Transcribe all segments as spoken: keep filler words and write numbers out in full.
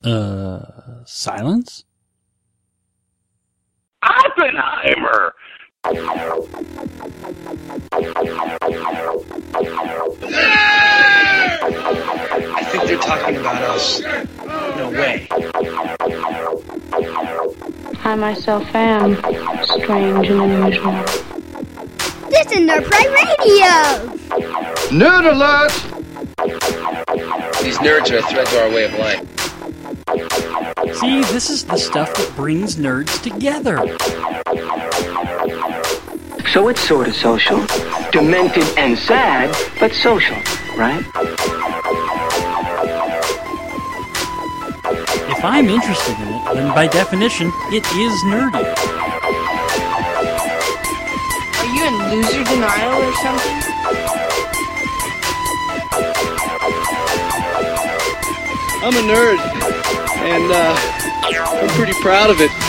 Uh, silence? Oppenheimer! I think they're talking about us. No way. I myself am strange and unusual. This is Nerd Pride Radio! Nerd alert! These nerds are a threat to our way of life. See, this is the stuff that brings nerds together. So it's sort of social. Demented and sad, but social, right? If I'm interested in it, then by definition, it is nerdy. Are you in loser denial or something? I'm a nerd, and uh, I'm pretty proud of it.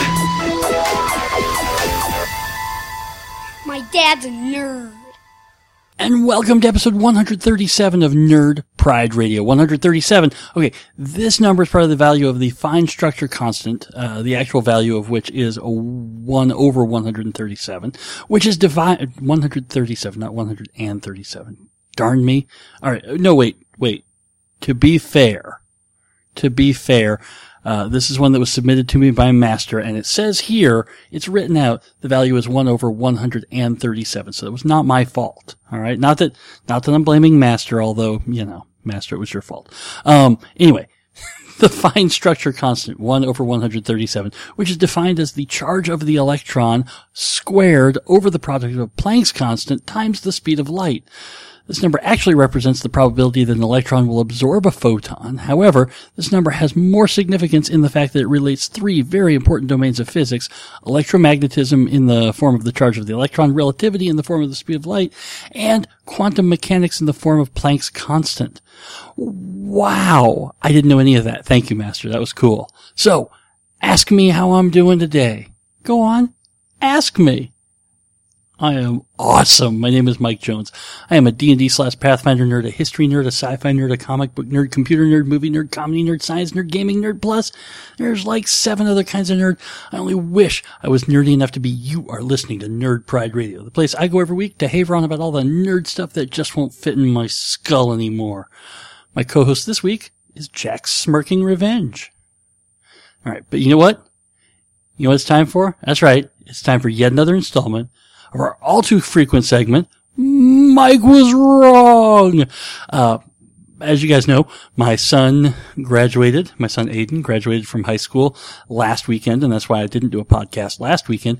My dad's a nerd. And welcome to episode one thirty-seven of Nerd Pride Radio. one thirty-seven. Okay, this number is part of the value of the fine structure constant, uh, the actual value of which is a one over one hundred thirty-seven, which is divided, one hundred thirty-seven, not one hundred thirty-seven. Darn me. Alright, no, wait, wait. To be fair, to be fair, Uh, this is one that was submitted to me by Master, and it says here, it's written out, the value is one over one hundred thirty-seven, so it was not my fault. Alright? Not that, not that I'm blaming Master, although, you know, Master, it was your fault. Um, anyway, the fine structure constant, one over one hundred thirty-seven, which is defined as the charge of the electron squared over the product of Planck's constant times the speed of light. This number actually represents the probability that an electron will absorb a photon. However, this number has more significance in the fact that it relates three very important domains of physics: electromagnetism in the form of the charge of the electron, relativity in the form of the speed of light, and quantum mechanics in the form of Planck's constant. Wow! I didn't know any of that. Thank you, Master. That was cool. So, ask me how I'm doing today. Go on. Ask me. I am awesome. My name is Mike Jones. I am a D and D slash Pathfinder nerd, a history nerd, a sci-fi nerd, a comic book nerd, computer nerd, movie nerd, comedy nerd, science nerd, gaming nerd, plus there's like seven other kinds of nerd. I only wish I was nerdy enough to be you are listening to Nerd Pride Radio, the place I go every week to haver on about all the nerd stuff that just won't fit in my skull anymore. My co-host this week is Jack's Smirking Revenge. Alright, but you know what? You know what it's time for? That's right. It's time for yet another installment of our all too frequent segment, Mike Was Wrong. Uh, as you guys know, my son graduated, my son Aiden graduated from high school last weekend, and that's why I didn't do a podcast last weekend.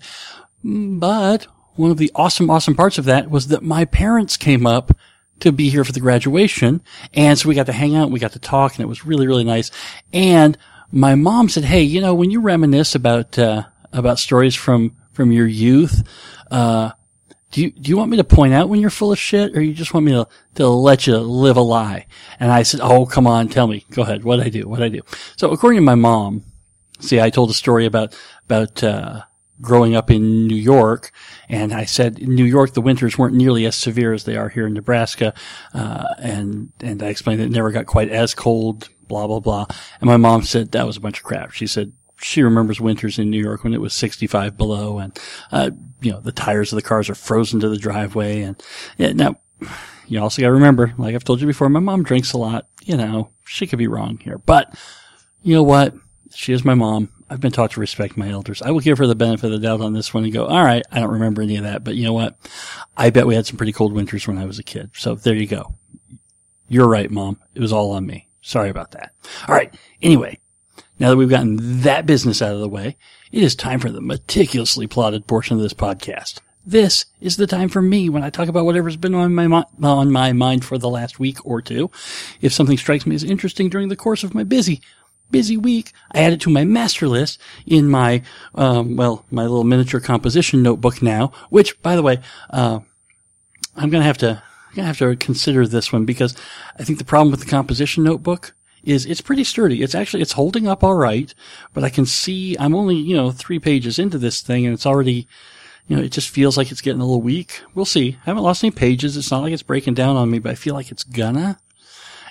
But one of the awesome, awesome parts of that was that my parents came up to be here for the graduation, and so we got to hang out, we got to talk, and it was really, really nice. And my mom said, hey, you know, when you reminisce about, uh, about stories from, from your youth, Uh, do you, do you want me to point out when you're full of shit, or you just want me to, to let you live a lie? And I said, oh, come on, tell me. Go ahead. What'd I do? What'd I do? So according to my mom, see, I told a story about, about, uh, growing up in New York, and I said in New York the winters weren't nearly as severe as they are here in Nebraska, uh, and, and I explained that it never got quite as cold, blah, blah, blah. And my mom said that was a bunch of crap. She said, she remembers winters in New York when it was sixty-five below, and, uh, you know, the tires of the cars are frozen to the driveway. And yeah, now, you also gotta remember, like I've told you before, my mom drinks a lot. You know, she could be wrong here. But, you know what? She is my mom. I've been taught to respect my elders. I will give her the benefit of the doubt on this one and go, all right, I don't remember any of that. But you know what? I bet we had some pretty cold winters when I was a kid. So there you go. You're right, Mom. It was all on me. Sorry about that. All right. Anyway. Now that we've gotten that business out of the way, it is time for the meticulously plotted portion of this podcast. This is the time for me when I talk about whatever's been on my mi- on my mind for the last week or two. If something strikes me as interesting during the course of my busy, busy week, I add it to my master list in my, um, well, my little miniature composition notebook now, which, by the way, uh, I'm gonna have to, I'm gonna have to consider this one because I think the problem with the composition notebook is it's pretty sturdy. It's actually, it's holding up all right, but I can see I'm only, you know, three pages into this thing and it's already, you know, it just feels like it's getting a little weak. We'll see. I haven't lost any pages. It's not like it's breaking down on me, but I feel like it's gonna.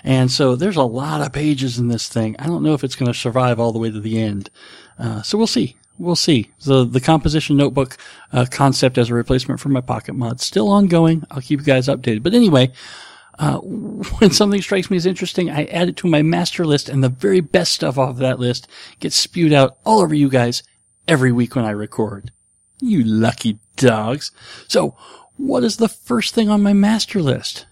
And so there's a lot of pages in this thing. I don't know if it's going to survive all the way to the end. Uh, so we'll see. We'll see. So the composition notebook uh, concept as a replacement for my Pocket Mod still ongoing. I'll keep you guys updated. But anyway, uh, when something strikes me as interesting, I add it to my master list, and the very best stuff off of that list gets spewed out all over you guys every week when I record. You lucky dogs. So what is the first thing on my master list?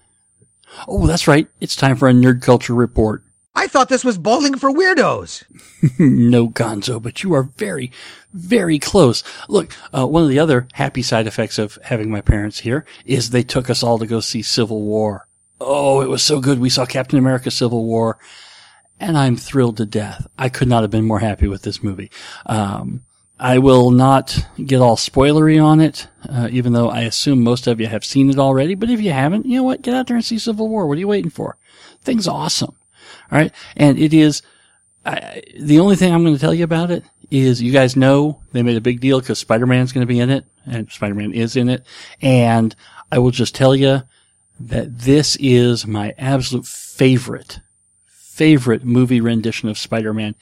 Oh, that's right. It's time for a Nerd Culture Report. I thought this was bowling for weirdos. No, Gonzo, but you are very, very close. Look, uh, one of the other happy side effects of having my parents here is they took us all to go see Civil War. Oh, it was so good. We saw Captain America Civil War, and I'm thrilled to death. I could not have been more happy with this movie. Um, I will not get all spoilery on it, uh, even though I assume most of you have seen it already. But if you haven't, you know what? Get out there and see Civil War. What are you waiting for? Thing's awesome. All right. And it is, I, the only thing I'm going to tell you about it is you guys know they made a big deal because Spider-Man's going to be in it, and Spider-Man is in it. And I will just tell you that this is my absolute favorite, favorite movie rendition of Spider-Man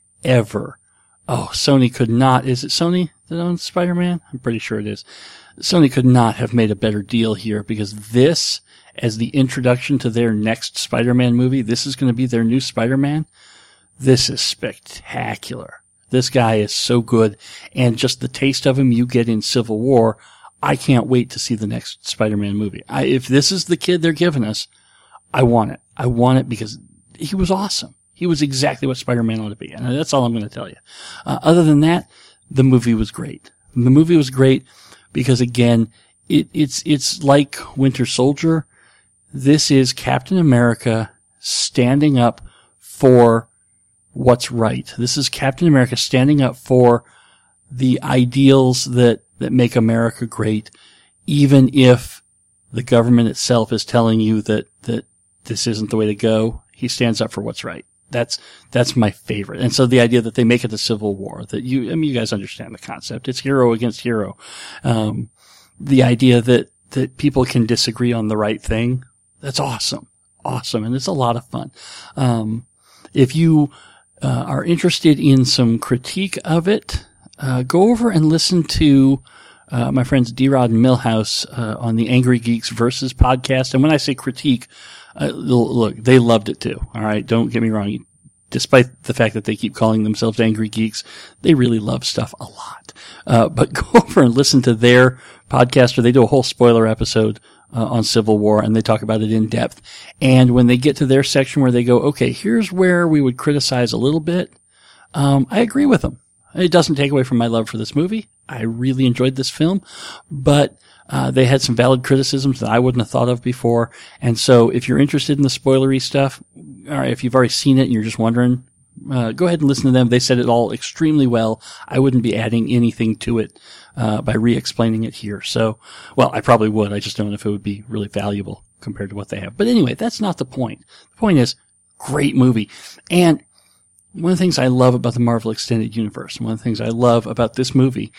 ever. Oh, Sony could not, is it Sony that owns Spider-Man? I'm pretty sure it is. Sony could not have made a better deal here, because this, as the introduction to their next Spider-Man movie, this is going to be their new Spider-Man. This is spectacular. This guy is so good, and just the taste of him you get in Civil War, I can't wait to see the next Spider-Man movie. I, if this is the kid they're giving us, I want it. I want it because he was awesome. He was exactly what Spider-Man ought to be, and that's all I'm going to tell you. Uh, other than that, the movie was great. The movie was great because, again, it, it's it's like Winter Soldier. This is Captain America standing up for what's right. This is Captain America standing up for the ideals that, that make America great, even if the government itself is telling you that, that this isn't the way to go. He stands up for what's right. That's, that's my favorite. And so the idea that they make it a civil war, that you, I mean, you guys understand the concept. It's hero against hero. Um, the idea that, that people can disagree on the right thing. That's awesome. Awesome. And it's a lot of fun. Um, if you, uh, are interested in some critique of it, uh, go over and listen to, uh, my friends D-Rod and Millhouse, uh, on the Angry Geeks Versus podcast. And when I say critique, uh, look, they loved it too. All right. Don't get me wrong. Despite the fact that they keep calling themselves Angry Geeks, they really love stuff a lot. Uh, but go over and listen to their podcast, where they do a whole spoiler episode uh, on Civil War, and they talk about it in depth. And when they get to their section where they go, okay, here's where we would criticize a little bit, um, I agree with them. It doesn't take away from my love for this movie. I really enjoyed this film, but uh, they had some valid criticisms that I wouldn't have thought of before. And so if you're interested in the spoilery stuff, all right, if you've already seen it and you're just wondering, uh, go ahead and listen to them. They said it all extremely well. I wouldn't be adding anything to it uh, by re-explaining it here. So, well, I probably would. I just don't know if it would be really valuable compared to what they have. But anyway, that's not the point. The point is, great movie. And one of the things I love about the Marvel Extended Universe, one of the things I love about this movie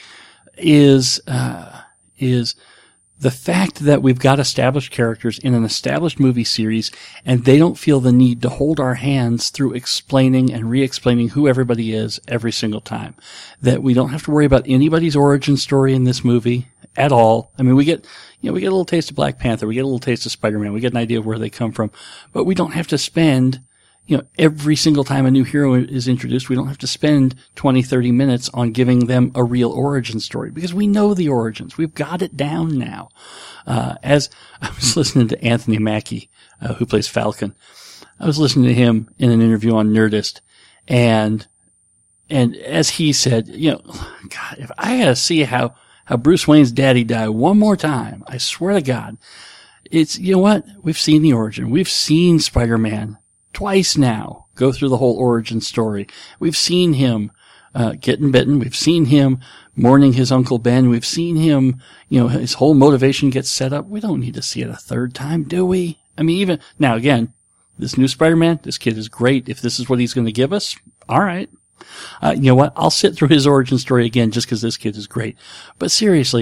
is, uh, is the fact that we've got established characters in an established movie series, and they don't feel the need to hold our hands through explaining and re-explaining who everybody is every single time. That we don't have to worry about anybody's origin story in this movie at all. I mean, we get, you know, we get a little taste of Black Panther, we get a little taste of Spider-Man, we get an idea of where they come from, but we don't have to spend, you know, every single time a new hero is introduced, we don't have to spend twenty, thirty minutes on giving them a real origin story, because we know the origins. We've got it down now. Uh, as I was listening to Anthony Mackie, uh, who plays Falcon, I was listening to him in an interview on Nerdist, and, and as he said, you know, God, if I gotta see how, how Bruce Wayne's daddy died one more time, I swear to God, it's, you know what? We've seen the origin. We've seen Spider-Man twice now go through the whole origin story. We've seen him uh getting bitten. We've seen him mourning his Uncle Ben. We've seen him, you know, his whole motivation gets set up. We don't need to see it a third time, do we? I mean, even now, again, this new Spider-Man, this kid is great. If this is what he's going to give us, all right. Uh, you know what? I'll sit through his origin story again just because this kid is great. But seriously,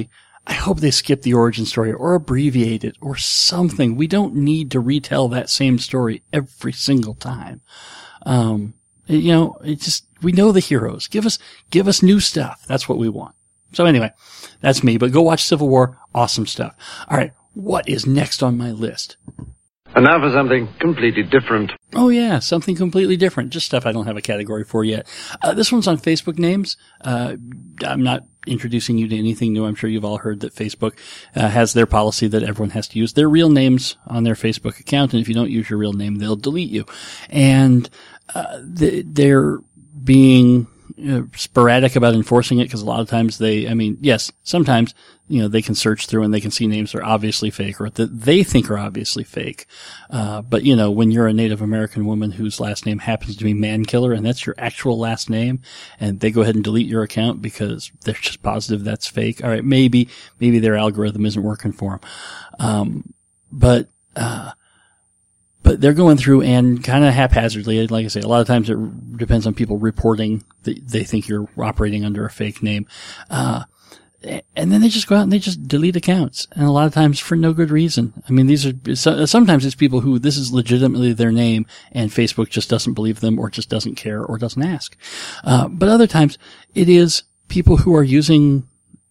I hope they skip the origin story or abbreviate it or something. We don't need to retell that same story every single time. Um, you know, it just, we know the heroes. Give us, give us new stuff. That's what we want. So anyway, that's me, but go watch Civil War. Awesome stuff. All right. What is next on my list? And now for something completely different. Oh yeah, something completely different. Just stuff I don't have a category for yet. Uh, this one's on Facebook names. Uh, I'm not introducing you to anything new. I'm sure you've all heard that Facebook uh, has their policy that everyone has to use their real names on their Facebook account. And if you don't use your real name, they'll delete you. And uh, they're being uh, sporadic about enforcing it because a lot of times they, I mean, yes, sometimes, you know, they can search through and they can see names that are obviously fake or that they think are obviously fake. Uh, but you know, when you're a Native American woman whose last name happens to be Mankiller and that's your actual last name and they go ahead and delete your account because they're just positive that's fake. All right. Maybe, maybe their algorithm isn't working for them. Um, but, uh, But they're going through and kind of haphazardly, like I say, a lot of times it depends on people reporting that they think you're operating under a fake name. Uh, and then they just go out and they just delete accounts. And a lot of times for no good reason. I mean, these are, sometimes it's people who this is legitimately their name and Facebook just doesn't believe them or just doesn't care or doesn't ask. Uh, but other times it is people who are using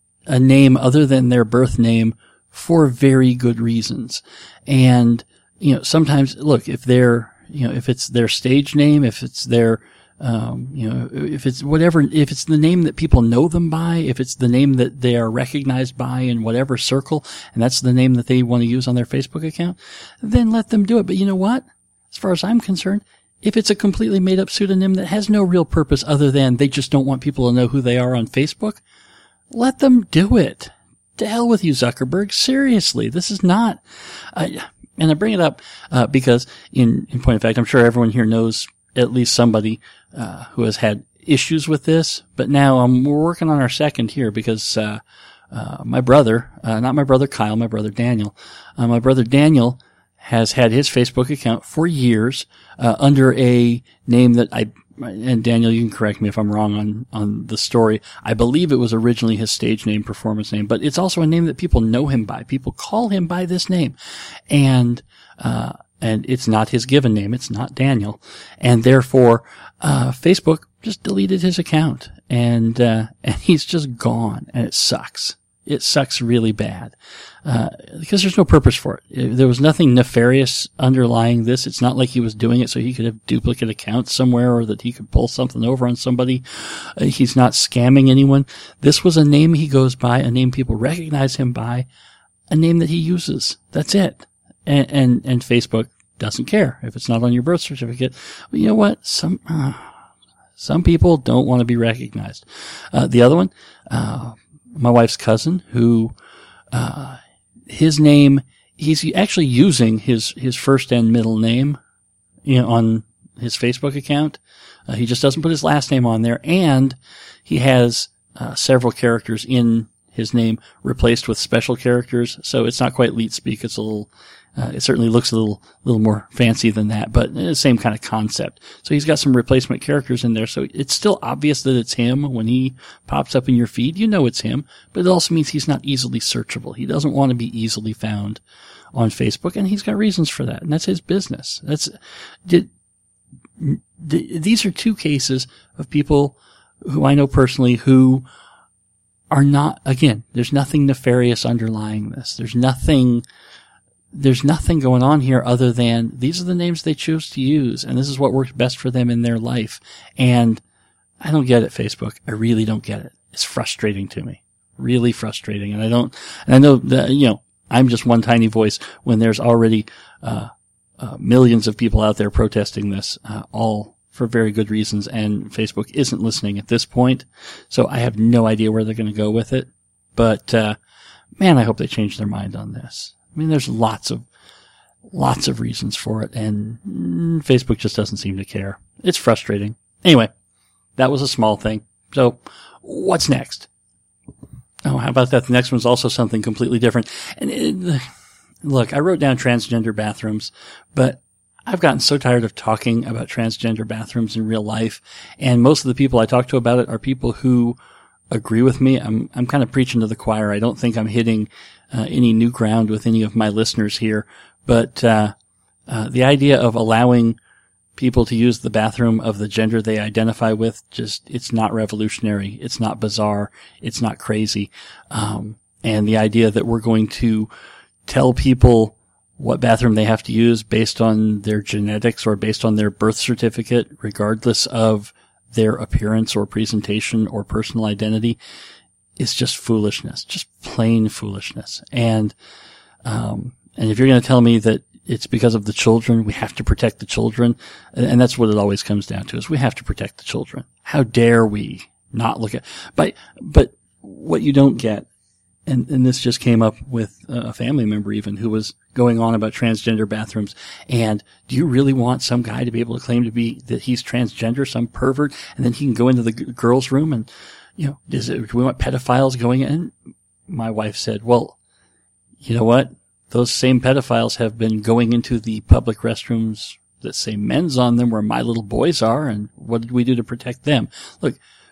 a name other than their birth name for very good reasons. And you know, sometimes, look, if they're, you know, if it's their stage name, if it's their, um, you know, if it's whatever, if it's the name that people know them by, if it's the name that they are recognized by in whatever circle, and that's the name that they want to use on their Facebook account, then let them do it. But you know what? As far as I'm concerned, if it's a completely made up pseudonym that has no real purpose other than they just don't want people to know who they are on Facebook, let them do it. To hell with you, Zuckerberg. Seriously, this is not, uh, and I bring it up uh, because, in, in point of fact, I'm sure everyone here knows at least somebody uh, who has had issues with this. But now um, we're working on our second here because uh, uh, my brother, uh, not my brother Kyle, my brother Daniel, uh, my brother Daniel has had his Facebook account for years uh, under a name that I. And Daniel, you can correct me if I'm wrong on, on the story. I believe it was originally his stage name, performance name, but it's also a name that people know him by. People call him by this name. And, uh, and it's not his given name. It's not Daniel. And therefore, uh, Facebook just deleted his account and, uh, and he's just gone and it sucks. It sucks really bad, uh, because there's no purpose for it. There was nothing nefarious underlying this. It's not like he was doing it so he could have duplicate accounts somewhere or that he could pull something over on somebody. Uh, he's not scamming anyone. This was a name he goes by, a name people recognize him by, a name that he uses. That's it. And, and, and Facebook doesn't care if it's not on your birth certificate. But you know what? Some, uh, some people don't want to be recognized. Uh, the other one, uh, my wife's cousin who, uh, his name, he's actually using his, his first and middle name, you know, on his Facebook account. Uh, he just doesn't put his last name on there and he has, uh, several characters in his name replaced with special characters. So it's not quite leet speak. It's a little, uh, it certainly looks a little, little more fancy than that, but the same kind of concept. So he's got some replacement characters in there. So it's still obvious that it's him when he pops up in your feed. You know it's him, but it also means he's not easily searchable. He doesn't want to be easily found on Facebook, and he's got reasons for that. And that's his business. That's, did, these are two cases of people who I know personally who are not, again, there's nothing nefarious underlying this. There's nothing, there's nothing going on here other than these are the names they choose to use and this is what works best for them in their life. And I don't get it, Facebook. I really don't get it. It's frustrating to me. Really frustrating. And I don't, and I know that, you know, I'm just one tiny voice when there's already, uh, uh, millions of people out there protesting this, uh, all for very good reasons, and Facebook isn't listening at this point. So I have no idea where they're going to go with it. But, uh, man, I hope they change their mind on this. I mean, there's lots of, lots of reasons for it, and mm, Facebook just doesn't seem to care. It's frustrating. Anyway, that was a small thing. So, what's next? Oh, how about that? The next one's also something completely different. And it, look, I wrote down transgender bathrooms, but I've gotten so tired of talking about transgender bathrooms in real life, and most of the people I talk to about it are people who agree with me. I'm, I'm kind of preaching to the choir. I don't think I'm hitting uh, any new ground with any of my listeners here, but, uh, uh, the idea of allowing people to use the bathroom of the gender they identify with, just, it's not revolutionary. It's not bizarre. It's not crazy. Um, and the idea that we're going to tell people what bathroom they have to use based on their genetics or based on their birth certificate, regardless of their appearance or presentation or personal identity, is just foolishness, just plain foolishness. And, um, and if you're going to tell me that it's because of the children, we have to protect the children, and that's what it always comes down to, is we have to protect the children. How dare we not look at, but, but what you don't get, and, and this just came up with a family member even who was going on about transgender bathrooms. And do you really want some guy to be able to claim to be, that he's transgender, some pervert, and then he can go into the g- girls' room and, you know, does it, do we want pedophiles going in? My wife said, well, you know what? Those same pedophiles have been going into the public restrooms that say men's on them where my little boys are. And what did we do to protect them? Look,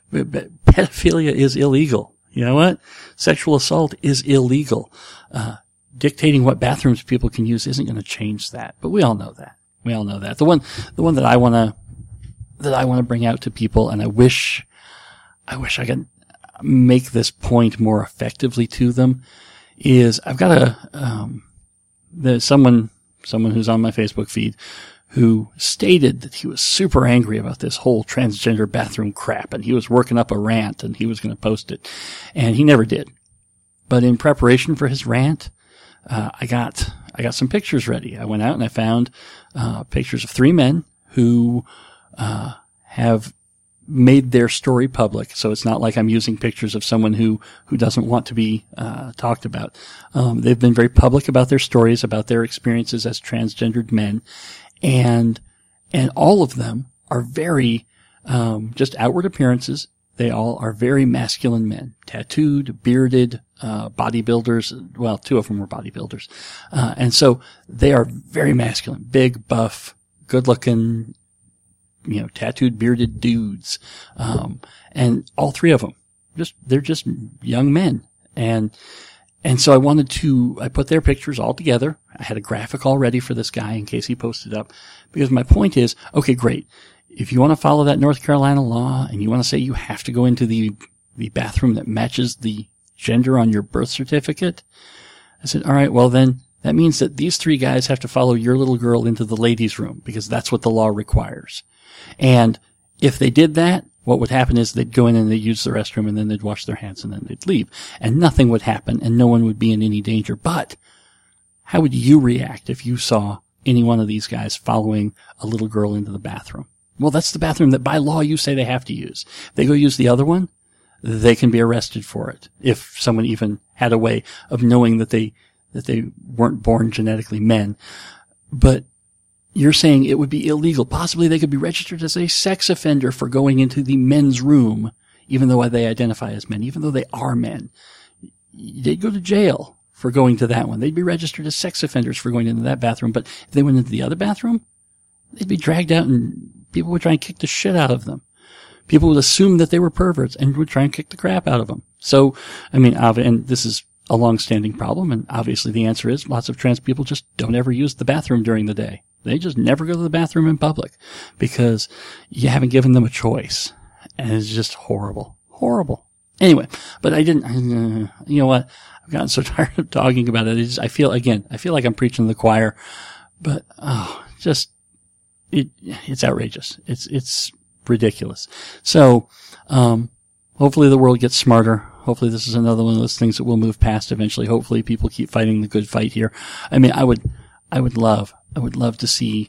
pedophilia is illegal. You know what? Sexual assault is illegal. Uh, dictating what bathrooms people can use isn't going to change that, but we all know that. We all know that. The one, the one that I want to, that I want to bring out to people, and I wish, I wish I could make this point more effectively to them, is I've got a, um, there's someone, someone who's on my Facebook feed who stated that he was super angry about this whole transgender bathroom crap, and he was working up a rant and he was going to post it, and he never did. But in preparation for his rant, uh, I got, I got some pictures ready. I went out and I found, uh, pictures of three men who, uh, have made their story public. So it's not like I'm using pictures of someone who, who doesn't want to be, uh, talked about. Um, they've been very public about their stories, about their experiences as transgendered men. And, and all of them are very, um, just outward appearances. They all are very masculine men, tattooed, bearded, uh, bodybuilders. Well, two of them were bodybuilders. Uh, and so they are very masculine, big, buff, good looking, you know, tattooed, bearded dudes. Um, and all three of them, just, they're just young men. And, and so I wanted to, I put their pictures all together. I had a graphic all ready for this guy in case he posted up, because my point is, okay, great. If you want to follow that North Carolina law and you want to say you have to go into the, the bathroom that matches the gender on your birth certificate, I said, all right, well then that means that these three guys have to follow your little girl into the ladies' room, because that's what the law requires. And if they did that, what would happen is they'd go in and they'd use the restroom and then they'd wash their hands and then they'd leave. And nothing would happen and no one would be in any danger. But how would you react if you saw any one of these guys following a little girl into the bathroom? Well, that's the bathroom that by law you say they have to use. If they go use the other one, they can be arrested for it. If someone even had a way of knowing that they, that they weren't born genetically men. But you're saying it would be illegal. Possibly they could be registered as a sex offender for going into the men's room, even though they identify as men, even though they are men. They'd go to jail for going to that one. They'd be registered as sex offenders for going into that bathroom. But if they went into the other bathroom, they'd be dragged out and people would try and kick the shit out of them. People would assume that they were perverts and would try and kick the crap out of them. So, I mean, and this is a long-standing problem, and obviously the answer is lots of trans people just don't ever use the bathroom during the day. They just never go to the bathroom in public because you haven't given them a choice. And it's just horrible. Horrible. Anyway, but I didn't, uh, you know what? I've gotten so tired of talking about it. It's, I feel, again, I feel like I'm preaching to the choir, but, oh, just, it, it's outrageous. It's, it's ridiculous. So, um, hopefully the world gets smarter. Hopefully this is another one of those things that we'll move past eventually. Hopefully people keep fighting the good fight here. I mean, I would, I would love, I would love to see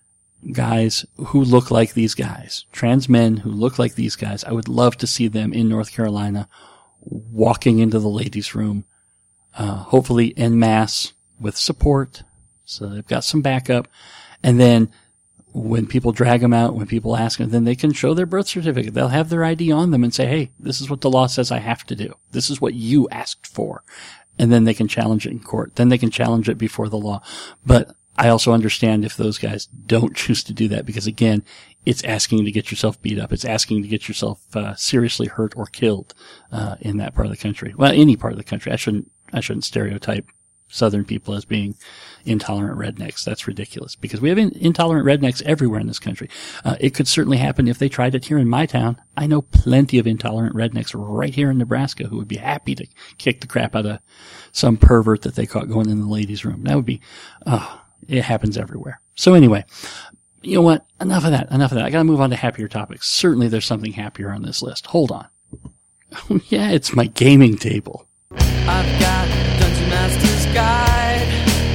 guys who look like these guys, trans men who look like these guys. I would love to see them in North Carolina walking into the ladies' room, uh, hopefully en masse with support. So they've got some backup. And then when people drag them out, when people ask them, then they can show their birth certificate. They'll have their I D on them and say, hey, this is what the law says I have to do. This is what you asked for. And then they can challenge it in court. Then they can challenge it before the law. But I also understand if those guys don't choose to do that because, again, it's asking to get yourself beat up. It's asking to get yourself uh, seriously hurt or killed uh, in that part of the country. Well, any part of the country. I shouldn't. I shouldn't stereotype Southern people as being intolerant rednecks. That's ridiculous because we have in, intolerant rednecks everywhere in this country. Uh, it could certainly happen if they tried it here in my town. I know plenty of intolerant rednecks right here in Nebraska who would be happy to kick the crap out of some pervert that they caught going in the ladies' room. That would be. Oh, it happens everywhere. So anyway, you know what? Enough of that. Enough of that. I got to move on to happier topics. Certainly, there's something happier on this list. Hold on. Oh, yeah, it's my gaming table. I've got Dungeon Master's Guide.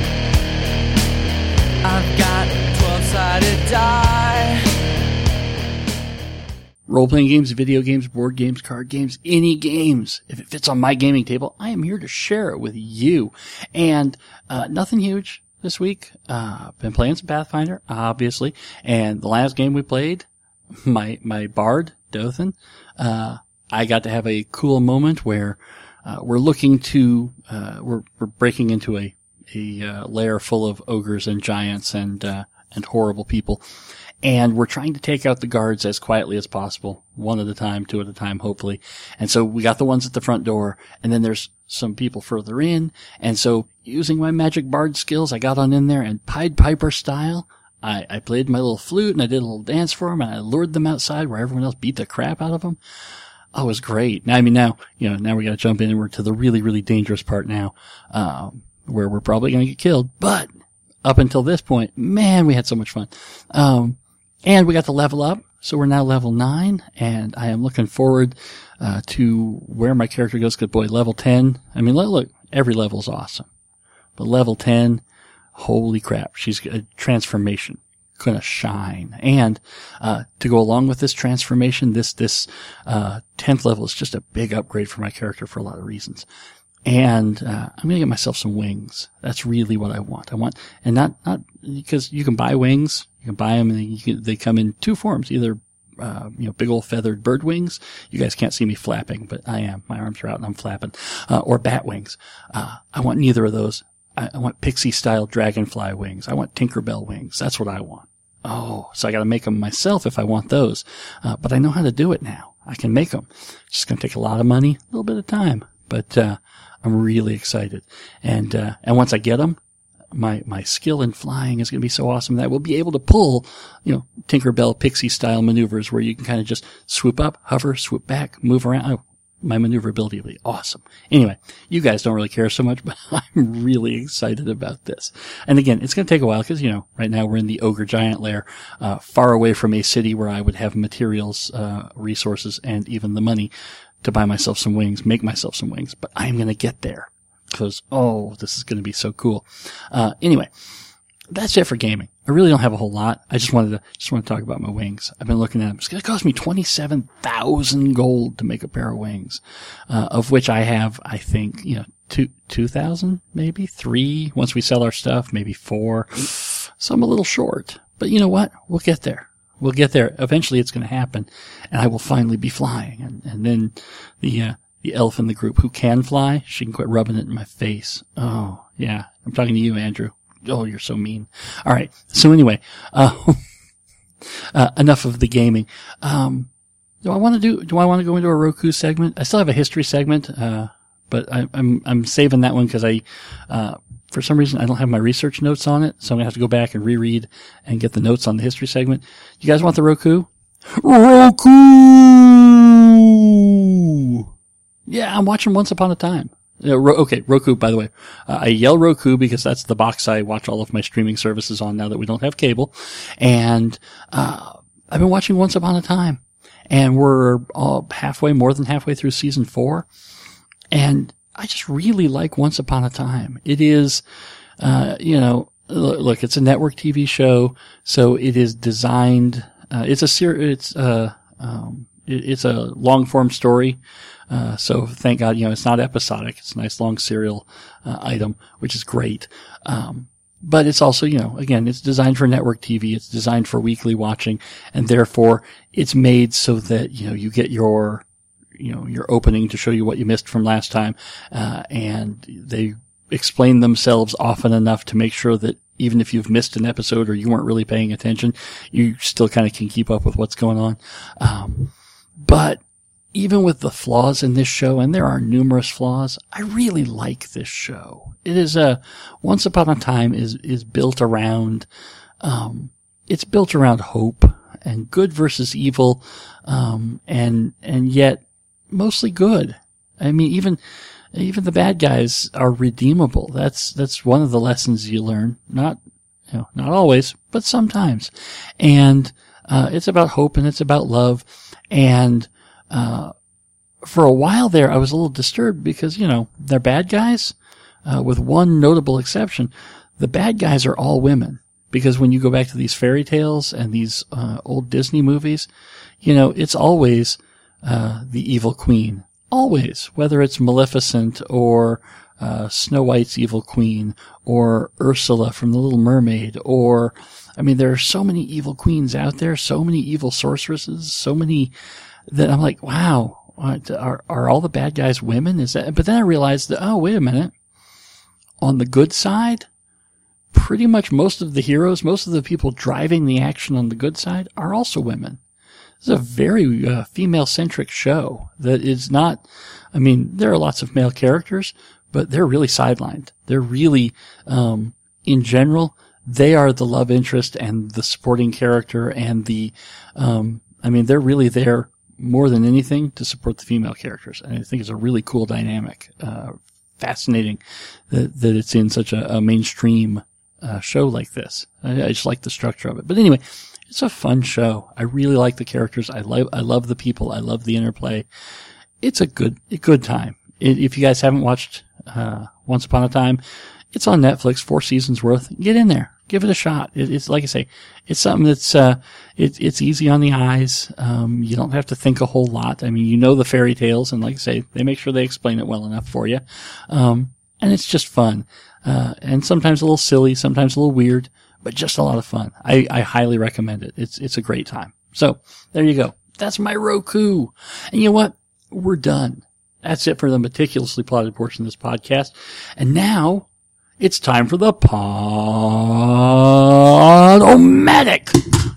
I've got twelve-sided die. Role-playing games, video games, board games, card games, any games. If it fits on my gaming table, I am here to share it with you. And uh nothing huge this week. Uh been playing some Pathfinder, obviously. And the last game we played, my my bard, Dothan, uh I got to have a cool moment where Uh, we're looking to, uh, we're, we're breaking into a, a, uh, lair full of ogres and giants and, uh, and horrible people. And we're trying to take out the guards as quietly as possible, one at a time, two at a time, hopefully. And so we got the ones at the front door, and then there's some people further in. And so using my magic bard skills, I got on in there and Pied Piper style, I, I played my little flute and I did a little dance for them and I lured them outside where everyone else beat the crap out of them. Oh, it was great. Now, I mean, now, you know, now we got to jump in and we're to the really, really dangerous part now, um, where we're probably going to get killed. But up until this point, man, we had so much fun. Um, and we got to level up. So we're now level nine and I am looking forward, uh, to where my character goes. Cause boy, level ten, I mean, look, look, every level's awesome, but level ten, holy crap, she's a transformation. Gonna shine. And uh to go along with this transformation, this this uh tenth level is just a big upgrade for my character for a lot of reasons. And uh I'm gonna get myself some wings. That's really what I want. I want, and not not because you can buy wings. You can buy them, and you can, they come in two forms: either uh you know big old feathered bird wings. You guys can't see me flapping, but I am. My arms are out and I'm flapping. Uh, or bat wings. Uh I want neither of those. I, I want pixie style dragonfly wings. I want Tinkerbell wings. That's what I want. Oh, so I got to make them myself if I want those. Uh, but I know how to do it now. I can make them. It's just going to take a lot of money, a little bit of time. But uh I'm really excited. And uh and once I get them, my my skill in flying is going to be so awesome that we'll be able to pull, you know, Tinkerbell pixie style maneuvers where you can kind of just swoop up, hover, swoop back, move around. Oh, my maneuverability will be awesome. Anyway, you guys don't really care so much, but I'm really excited about this. And again, it's going to take a while because, you know, right now we're in the ogre giant lair, uh, far away from a city where I would have materials, uh, resources, and even the money to buy myself some wings, make myself some wings. But I'm going to get there because, oh, this is going to be so cool. Uh, anyway, that's it for gaming. I really don't have a whole lot. I just wanted to, just want to talk about my wings. I've been looking at them. It's going to cost me twenty-seven thousand gold to make a pair of wings, uh, of which I have, I think, you know, two, two thousand, maybe three. Once we sell our stuff, maybe four. So I'm a little short, but you know what? We'll get there. We'll get there. Eventually it's going to happen and I will finally be flying. And, and then the, uh, the elf in the group who can fly, she can quit rubbing it in my face. Oh, yeah. I'm talking to you, Andrew. Oh, you're so mean. All right. So anyway, uh, uh enough of the gaming. Um, do I want to do, do I want to go into a Roku segment? I still have a history segment, uh, but I, I'm, I'm saving that one because I, uh, for some reason I don't have my research notes on it. So I'm going to have to go back and reread and get the notes on the history segment. You guys want the Roku? Roku! Yeah, I'm watching Once Upon a Time. Uh, Ro- okay, Roku, by the way. Uh, I yell Roku because that's the box I watch all of my streaming services on now that we don't have cable. And, uh, I've been watching Once Upon a Time. And we're all halfway, more than halfway through season four. And I just really like Once Upon a Time. It is, uh, you know, look, it's a network T V show. So it is designed, uh, it's a ser- it's, uh, um, it, it's a long form story. Uh, so thank God, you know, it's not episodic. It's a nice long serial, uh, item, which is great. Um, but it's also, you know, again, it's designed for network T V. It's designed for weekly watching, and therefore it's made so that, you know, you get your, you know, your opening to show you what you missed from last time. Uh, and they explain themselves often enough to make sure that even if you've missed an episode or you weren't really paying attention, you still kind of can keep up with what's going on. Um, but even with the flaws in this show, and there are numerous flaws, I really like this show. It is a, Once Upon a Time is, is built around, um, it's built around hope and good versus evil, um, and, and yet mostly good. I mean, even, even the bad guys are redeemable. That's, that's one of the lessons you learn. Not, you know, not always, but sometimes. And, uh, it's about hope and it's about love. And, uh, for a while there, I was a little disturbed because, you know, they're bad guys, uh, with one notable exception. The bad guys are all women. Because when you go back to these fairy tales and these, uh, old Disney movies, you know, it's always, uh, the evil queen. Always. Whether it's Maleficent or, uh, Snow White's evil queen or Ursula from The Little Mermaid or, I mean, there are so many evil queens out there, so many evil sorceresses, so many that I'm like, wow, are, are all the bad guys women? Is that, but then I realized that, oh, wait a minute. On the good side, pretty much most of the heroes, most of the people driving the action on the good side are also women. This is a very uh, female-centric show that is not, I mean, there are lots of male characters, but they're really sidelined. They're really, um, in general, they are the love interest and the supporting character and the, um, I mean, they're really there more than anything to support the female characters. And I think it's a really cool dynamic, uh, fascinating that, that it's in such a, a mainstream, uh, show like this. I, I just like the structure of it. But anyway, it's a fun show. I really like the characters. I love, I love the people. I love the interplay. It's a good, a good time. It, if you guys haven't watched, uh, Once Upon a Time, it's on Netflix, four seasons worth. Get in there. Give it a shot. It, it's, like I say, it's something that's, uh, it, it's easy on the eyes. Um, you don't have to think a whole lot. I mean, you know the fairy tales, and like I say, they make sure they explain it well enough for you. Um, and it's just fun. Uh, and sometimes a little silly, sometimes a little weird, but just a lot of fun. I, I highly recommend it. It's, it's a great time. So, there you go. That's my Roku. And you know what? We're done. That's it for the meticulously plotted portion of this podcast. And now, it's time for the Pod-O-Matic.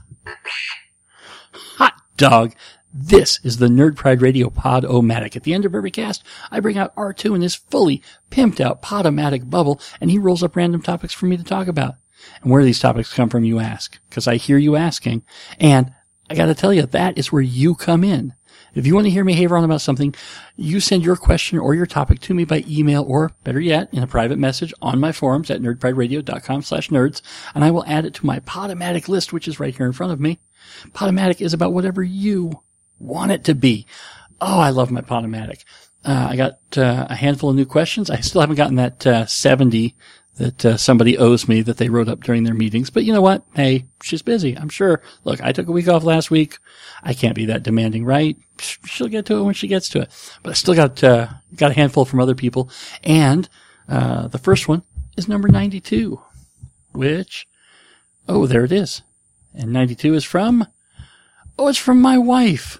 Hot dog. This is the Nerd Pride Radio Pod-O-Matic. At the end of every cast, I bring out R two in his fully pimped out Pod-O-Matic bubble, and he rolls up random topics for me to talk about. And where do these topics come from, you ask? Because I hear you asking. And I gotta tell you, that is where you come in. If you want to hear me haver on about something, you send your question or your topic to me by email or, better yet, in a private message on my forums at nerdprideradio.com slash nerds, and I will add it to my Podomatic list, which is right here in front of me. Podomatic is about whatever you want it to be. Oh, I love my Podomatic. Uh, I got uh, a handful of new questions. I still haven't gotten that uh, seventy that uh, somebody owes me that they wrote up during their meetings. But you know what? Hey, she's busy, I'm sure. Look, I took a week off last week. I can't be that demanding, right? She'll get to it when she gets to it. But I still got uh, got a handful from other people. And uh the first one is number ninety-two, which, oh, there it is. And ninety-two is from, oh, it's from my wife.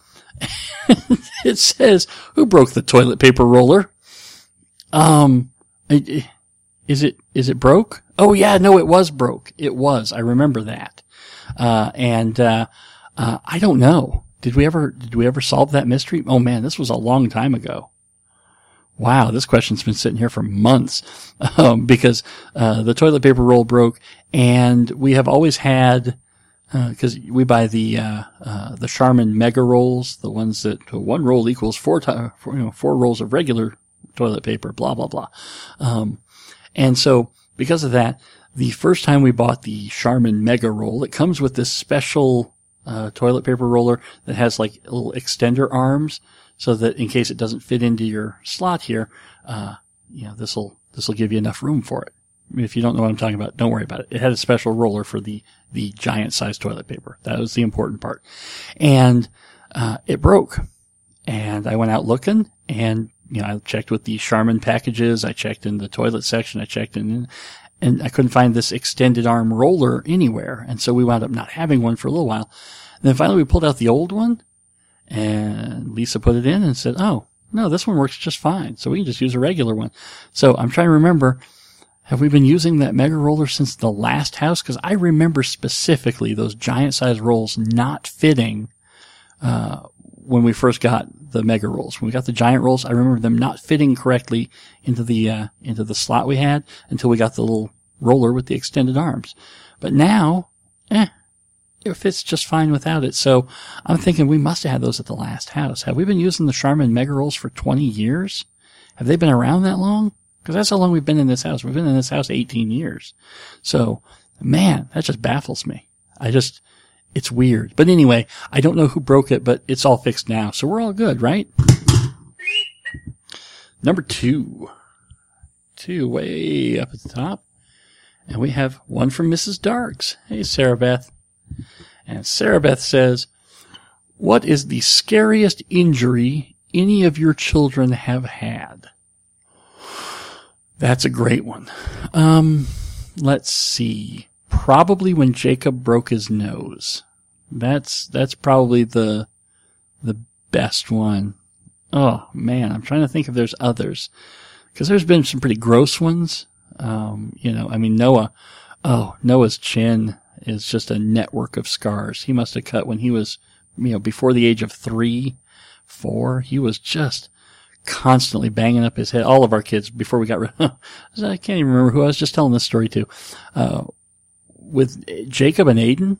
It says, who broke the toilet paper roller? Um... I, Is it, is it broke? Oh yeah, no, it was broke. It was. I remember that. Uh, and, uh, uh, I don't know. Did we ever, did we ever solve that mystery? Oh man, this was a long time ago. Wow, this question's been sitting here for months. Um, because, uh, the toilet paper roll broke, and we have always had, uh, cause we buy the, uh, uh, the Charmin Mega Rolls, the ones that one roll equals four times, you know, four rolls of regular toilet paper, blah, blah, blah. Um, And so, because of that, the first time we bought the Charmin Mega Roll, it comes with this special uh toilet paper roller that has like little extender arms, so that in case it doesn't fit into your slot here, uh, you know, this'll, this'll give you enough room for it. I mean, if you don't know what I'm talking about, don't worry about it. It had a special roller for the, the giant sized toilet paper. That was the important part. And, uh, it broke. And I went out looking, and you know, I checked with the Charmin packages. I checked in the toilet section. I checked in, and I couldn't find this extended arm roller anywhere. And so we wound up not having one for a little while. And then finally we pulled out the old one, and Lisa put it in and said, oh, no, this one works just fine. So we can just use a regular one. So I'm trying to remember, have we been using that mega roller since the last house? Because I remember specifically those giant size rolls not fitting uh when we first got the mega rolls. When we got the giant rolls, I remember them not fitting correctly into the uh into the slot we had until we got the little roller with the extended arms. But now, eh, it fits just fine without it. So I'm thinking we must have had those at the last house. Have we been using the Charmin mega rolls for twenty years? Have they been around that long? Because that's how long we've been in this house. We've been in this house eighteen years. So, man, that just baffles me. I just, it's weird. But anyway, I don't know who broke it, but it's all fixed now. So we're all good, right? Number two. Two, way up at the top. And we have one from Missus Darks. Hey, Sarah Beth. And Sarah Beth says, what is the scariest injury any of your children have had? That's a great one. Um, let's see. Probably when Jacob broke his nose. That's, that's probably the, the best one. Oh man, I'm trying to think if there's others. Cause there's been some pretty gross ones. Um, you know, I mean, Noah, oh, Noah's chin is just a network of scars. He must have cut when he was, you know, before the age of three, four. He was just constantly banging up his head. All of our kids, before we got rid of, I can't even remember who I was just telling this story to. Uh, with Jacob and Aiden,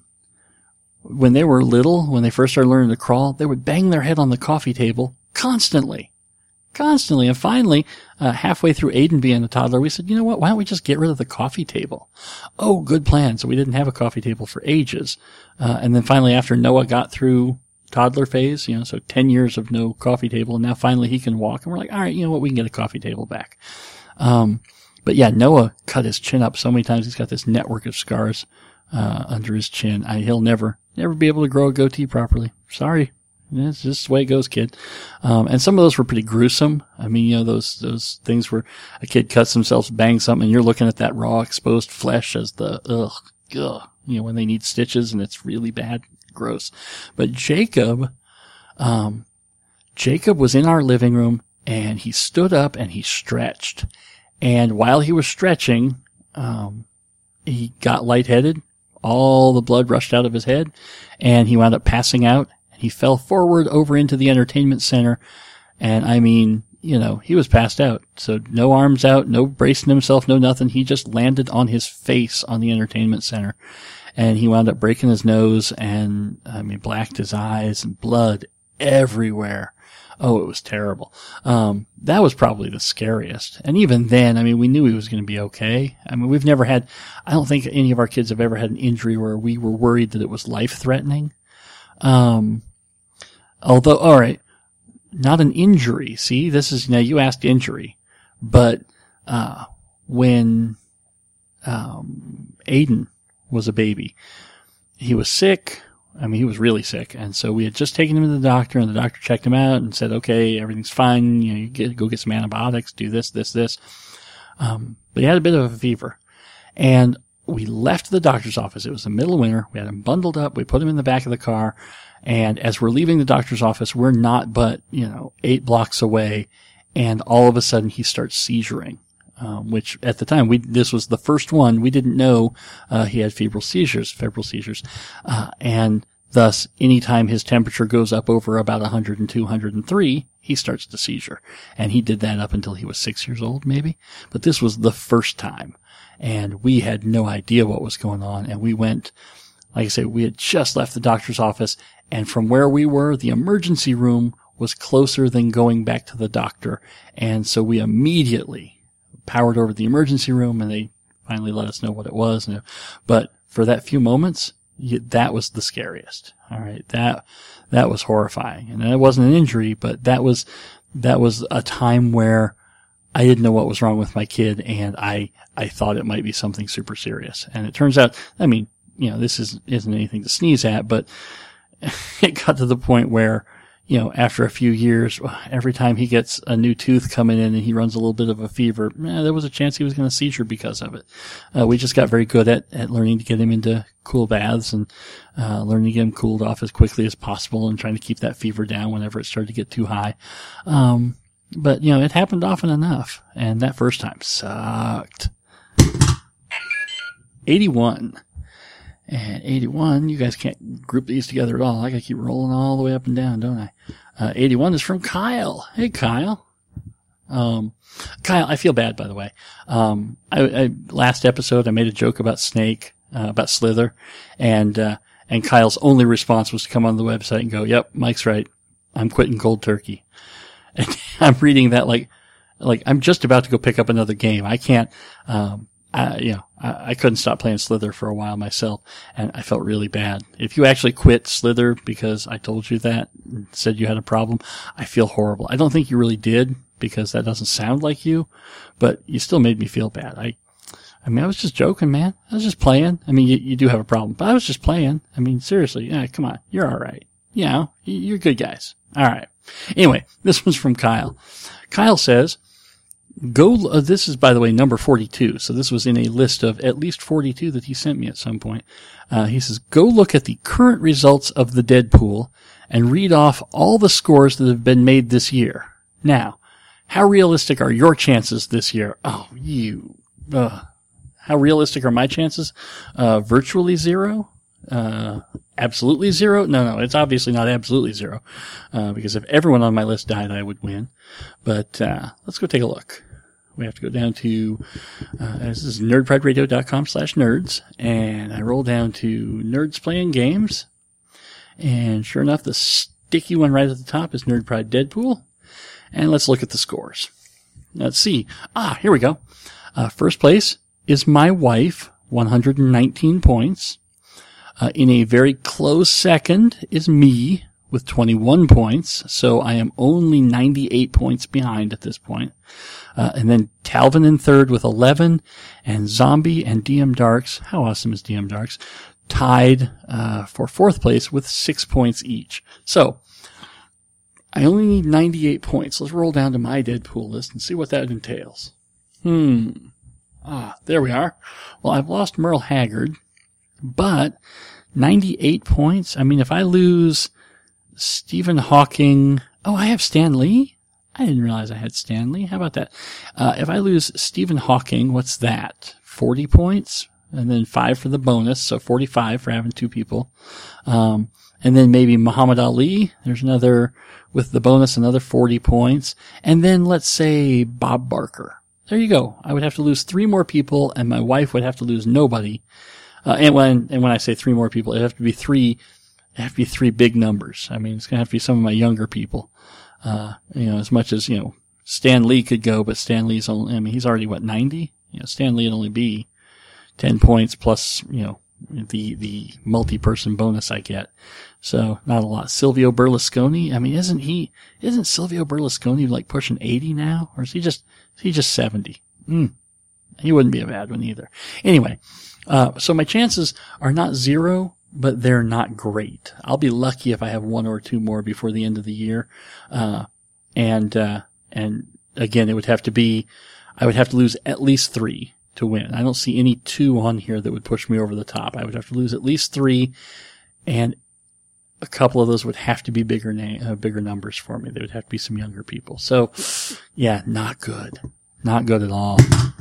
when they were little, when they first started learning to crawl, they would bang their head on the coffee table constantly. Constantly. And finally, uh, halfway through Aiden being a toddler, we said, you know what? Why don't we just get rid of the coffee table? Oh, good plan. So we didn't have a coffee table for ages. Uh, and then finally, after Noah got through toddler phase, you know, so ten years of no coffee table, and now finally he can walk, and we're like, all right, you know what? We can get a coffee table back. Um, but yeah, Noah cut his chin up so many times. He's got this network of scars, uh, under his chin. I, he'll never, never be able to grow a goatee properly. Sorry. It's just the way it goes, kid. Um, and some of those were pretty gruesome. I mean, you know, those, those things where a kid cuts themselves, bangs something, and you're looking at that raw, exposed flesh as the, ugh, ugh, you know, when they need stitches and it's really bad, gross. But Jacob, um, Jacob was in our living room and he stood up and he stretched. And while he was stretching, um, he got lightheaded. All the blood rushed out of his head and he wound up passing out. He fell forward over into the entertainment center. And I mean, you know, he was passed out. So no arms out, no bracing himself, no nothing. He just landed on his face on the entertainment center. And he wound up breaking his nose and, I mean, blacked his eyes and blood everywhere. Oh, it was terrible. Um, that was probably the scariest. And even then, I mean, we knew he was going to be okay. I mean, we've never had, I don't think any of our kids have ever had an injury where we were worried that it was life-threatening. Um, although, all right, not an injury. See, this is, now you asked injury, but, uh, when, um, Aiden was a baby, he was sick. I mean, he was really sick. And so we had just taken him to the doctor and the doctor checked him out and said, okay, everything's fine. You know, you get, go get some antibiotics, do this, this, this. Um, but he had a bit of a fever and we left the doctor's office. It was the middle of winter. We had him bundled up. We put him in the back of the car. And as we're leaving the doctor's office, we're not but, you know, eight blocks away. And all of a sudden he starts seizuring, um, which at the time we, this was the first one. We didn't know, uh, he had febrile seizures, febrile seizures. Uh, and thus anytime his temperature goes up over about one hundred two, one hundred three, he starts to seizure. And he did that up until he was six years old, maybe. But this was the first time. And we had no idea what was going on. And we went, like I said, we had just left the doctor's office. And from where we were, the emergency room was closer than going back to the doctor. And so we immediately powered over to the emergency room and they finally let us know what it was. But for that few moments, that was the scariest. All right. That, that was horrifying. And it wasn't an injury, but that was, that was a time where I didn't know what was wrong with my kid and I, I thought it might be something super serious. And it turns out, I mean, you know, this is, isn't anything to sneeze at, but it got to the point where, you know, after a few years, every time he gets a new tooth coming in and he runs a little bit of a fever, eh, there was a chance he was going to seizure because of it. Uh, we just got very good at, at learning to get him into cool baths and, uh, learning to get him cooled off as quickly as possible and trying to keep that fever down whenever it started to get too high. Um, But, you know, it happened often enough. And that first time sucked. eighty-one. And eighty-one, you guys can't group these together at all. I gotta keep rolling all the way up and down, don't I? Uh, eighty-one is from Kyle. Hey, Kyle. Um, Kyle, I feel bad, by the way. Um, I, I, last episode, I made a joke about Snake, uh, about Slither, and, uh, and Kyle's only response was to come on the website and go, yep, Mike's right. I'm quitting cold turkey. And I'm reading that like, like, I'm just about to go pick up another game. I can't, um, I, you know, I, I couldn't stop playing Slither for a while myself, and I felt really bad. If you actually quit Slither because I told you that and said you had a problem, I feel horrible. I don't think you really did, because that doesn't sound like you, but you still made me feel bad. I, I mean, I was just joking, man. I was just playing. I mean, you, you do have a problem, but I was just playing. I mean, seriously, yeah, come on. You're all right. You know, you're good guys. All right. Anyway, this one's from Kyle. Kyle says, go, uh, this is, by the way, number forty-two. So this was in a list of at least forty-two that he sent me at some point. Uh, he says, go look at the current results of the Deadpool and read off all the scores that have been made this year. Now, how realistic are your chances this year? Oh, you, uh, how realistic are my chances? Uh, virtually zero? Uh, absolutely zero? No, no, it's obviously not absolutely zero. Uh, because if everyone on my list died, I would win. But, uh, let's go take a look. We have to go down to, uh, this is nerdprideradio.com slash nerds. And I roll down to Nerds Playing Games. And sure enough, the sticky one right at the top is Nerd Pride Deadpool. And let's look at the scores. Let's see. Ah, here we go. Uh, first place is my wife, one hundred nineteen points. Uh, in a very close second is me with twenty-one points. So I am only ninety-eight points behind at this point. Uh, and then Talvin in third with eleven, and Zombie and D M Darks. How awesome is D M Darks? Tied, uh, for fourth place with six points each. So, I only need ninety-eight points. Let's roll down to my Deadpool list and see what that entails. Hmm. Ah, there we are. Well, I've lost Merle Haggard, but ninety-eight points. I mean, if I lose Stephen Hawking, oh, I have Stan Lee? I didn't realize I had Stan Lee. How about that? Uh, if I lose Stephen Hawking, what's that? forty points? And then five for the bonus, so forty-five for having two people. Um, and then maybe Muhammad Ali. There's another, with the bonus, another forty points. And then let's say Bob Barker. There you go. I would have to lose three more people, and my wife would have to lose nobody. Uh, and when, and when I say three more people, it'd have to be three, it'd have to be three big numbers. I mean, it's gonna have to be some of my younger people. Uh, you know, as much as, you know, Stan Lee could go, but Stan Lee's only, I mean, he's already, what, ninety? You know, Stan Lee would only be ten points plus, you know, the, the multi-person bonus I get. So, not a lot. Silvio Berlusconi, I mean, isn't he, isn't Silvio Berlusconi like pushing eighty now? Or is he just, is he just seventy? Hmm. He wouldn't be a bad one either. Anyway, uh, so my chances are not zero, but they're not great. I'll be lucky if I have one or two more before the end of the year. Uh, and, uh, and again, it would have to be, I would have to lose at least three to win. I don't see any two on here that would push me over the top. I would have to lose at least three, and a couple of those would have to be bigger na- uh, bigger numbers for me. They would have to be some younger people. So, yeah, not good. Not good at all.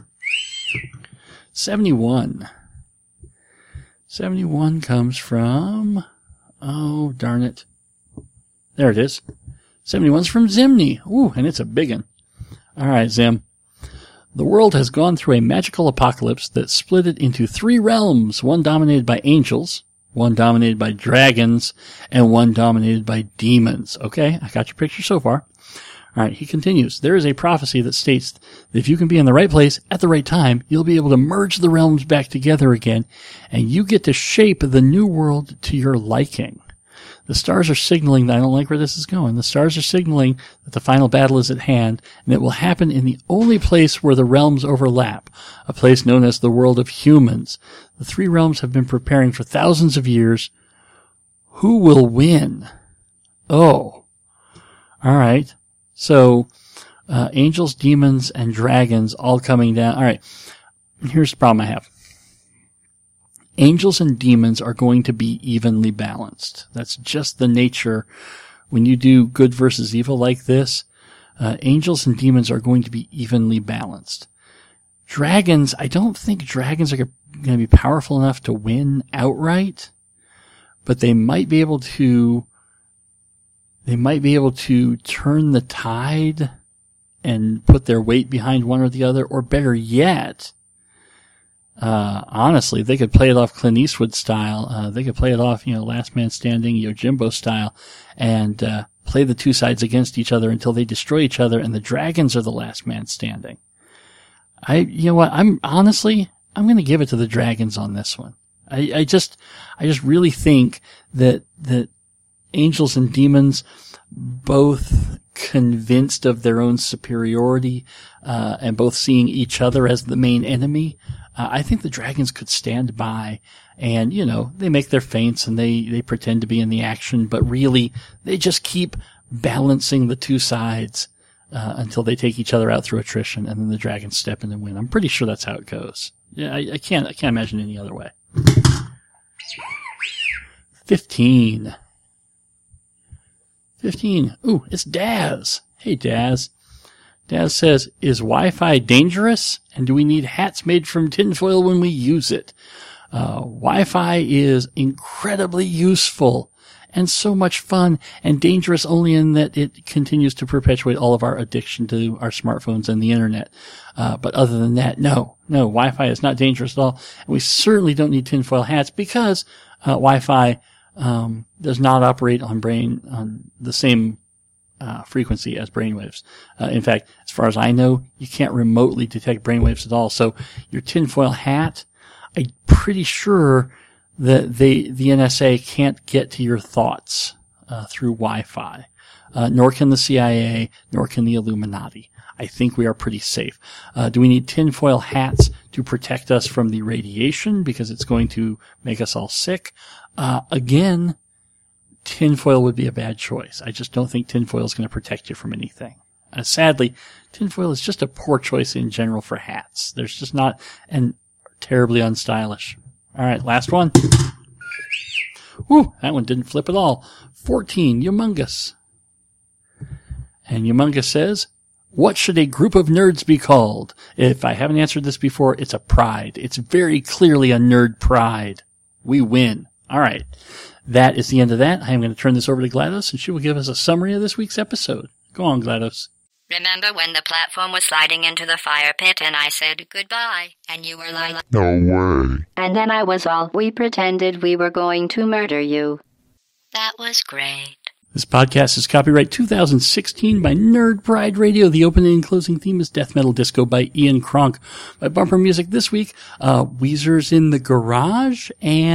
seventy-one. seventy-one comes from, oh, darn it. There it is. seventy-one's from Zimney. Ooh, and it's a big one. All right, Zim. The world has gone through a magical apocalypse that split it into three realms, one dominated by angels, one dominated by dragons, and one dominated by demons. Okay, I got your picture so far. All right, he continues. There is a prophecy that states that if you can be in the right place at the right time, you'll be able to merge the realms back together again, and you get to shape the new world to your liking. The stars are signaling that I don't like where this is going. The stars are signaling that the final battle is at hand, and it will happen in the only place where the realms overlap, a place known as the world of humans. The three realms have been preparing for thousands of years. Who will win? Oh. All right. So, uh, angels, demons, and dragons all coming down. All right. Here's the problem I have. Angels and demons are going to be evenly balanced. That's just the nature. When you do good versus evil like this, Uh, angels and demons are going to be evenly balanced. Dragons, I don't think dragons are going to be powerful enough to win outright, but they might be able to, they might be able to turn the tide and put their weight behind one or the other, or better yet, uh, honestly, they could play it off Clint Eastwood style. Uh, they could play it off, you know, Last Man Standing, Yojimbo style, and, uh, play the two sides against each other until they destroy each other, and the dragons are the last man standing. I, you know what, I'm, honestly, I'm going to give it to the dragons on this one. I, I just, I just really think that, that angels and demons, both convinced of their own superiority, uh, and both seeing each other as the main enemy, uh, I think the dragons could stand by and, you know, they make their feints and they, they pretend to be in the action, but really they just keep balancing the two sides, uh, until they take each other out through attrition, and then the dragons step in and win. I'm pretty sure that's how it goes. Yeah, I, I can't, I can't imagine any other way. Fifteen. Fifteen. Ooh, it's Daz. Hey, Daz. Daz says, is Wi-Fi dangerous? And do we need hats made from tinfoil when we use it? Uh, Wi-Fi is incredibly useful and so much fun, and dangerous only in that it continues to perpetuate all of our addiction to our smartphones and the internet. Uh, but other than that, no, no, Wi-Fi is not dangerous at all. And we certainly don't need tinfoil hats because, uh, Wi-Fi, um, does not operate on brain, on the same, uh, frequency as brainwaves. Uh, in fact, as far as I know, you can't remotely detect brainwaves at all. So your tinfoil hat, I'm pretty sure that they, the N S A can't get to your thoughts, uh, through Wi-Fi. Uh, nor can the C I A, nor can the Illuminati. I think we are pretty safe. Uh, do we need tinfoil hats to protect us from the radiation because it's going to make us all sick? Uh, again, tinfoil would be a bad choice. I just don't think tinfoil is going to protect you from anything. Uh, sadly, tinfoil is just a poor choice in general for hats. There's just not, and terribly unstylish. All right, last one. Whew, that one didn't flip at all. fourteen, Humongous. And Humongous says, what should a group of nerds be called? If I haven't answered this before, it's a pride. It's very clearly a nerd pride. We win. All right. That is the end of that. I am going to turn this over to GLaDOS, and she will give us a summary of this week's episode. Go on, GLaDOS. Remember when the platform was sliding into the fire pit and I said goodbye, and you were like, no way. And then I was all, we pretended we were going to murder you. That was great. This podcast is copyright two thousand sixteen by Nerd Pride Radio. The opening and closing theme is Death Metal Disco by Ian Kronk. My bumper music this week, uh, Weezer's In the Garage,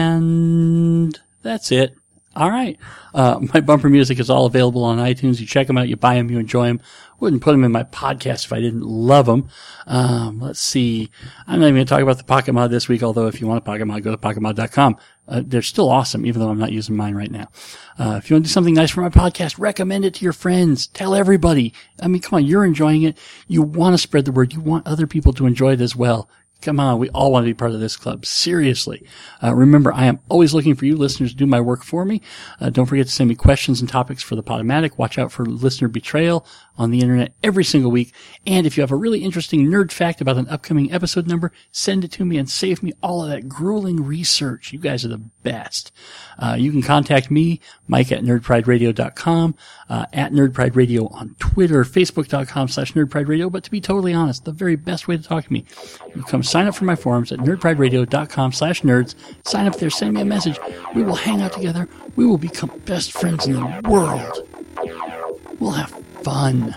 and that's it. All right. Uh, my bumper music is all available on iTunes. You check them out, you buy them, you enjoy them. Wouldn't put them in my podcast if I didn't love them. Um, let's see. I'm not even going to talk about the Pocket Mod this week, although if you want a Pocket Mod, go to pocket mod dot com. Uh, they're still awesome, even though I'm not using mine right now. Uh, if you want to do something nice for my podcast, recommend it to your friends. Tell everybody. I mean, come on, you're enjoying it. You want to spread the word. You want other people to enjoy it as well. Come on, we all want to be part of this club. Seriously. Uh, remember, I am always looking for you listeners to do my work for me. Uh, don't forget to send me questions and topics for the Podomatic. Watch out for listener betrayal on the internet every single week. And if you have a really interesting nerd fact about an upcoming episode number, send it to me and save me all of that grueling research. You guys are the best. Uh, you can contact me, Mike at nerd pride radio dot com, uh, at nerdprideradio on Twitter, facebook dot com slash nerdprideradio. But to be totally honest, the very best way to talk to me, you come sign up for my forums at nerdprideradio dot com slash nerds. Sign up there, send me a message. We will hang out together. We will become best friends in the world. We'll have fun.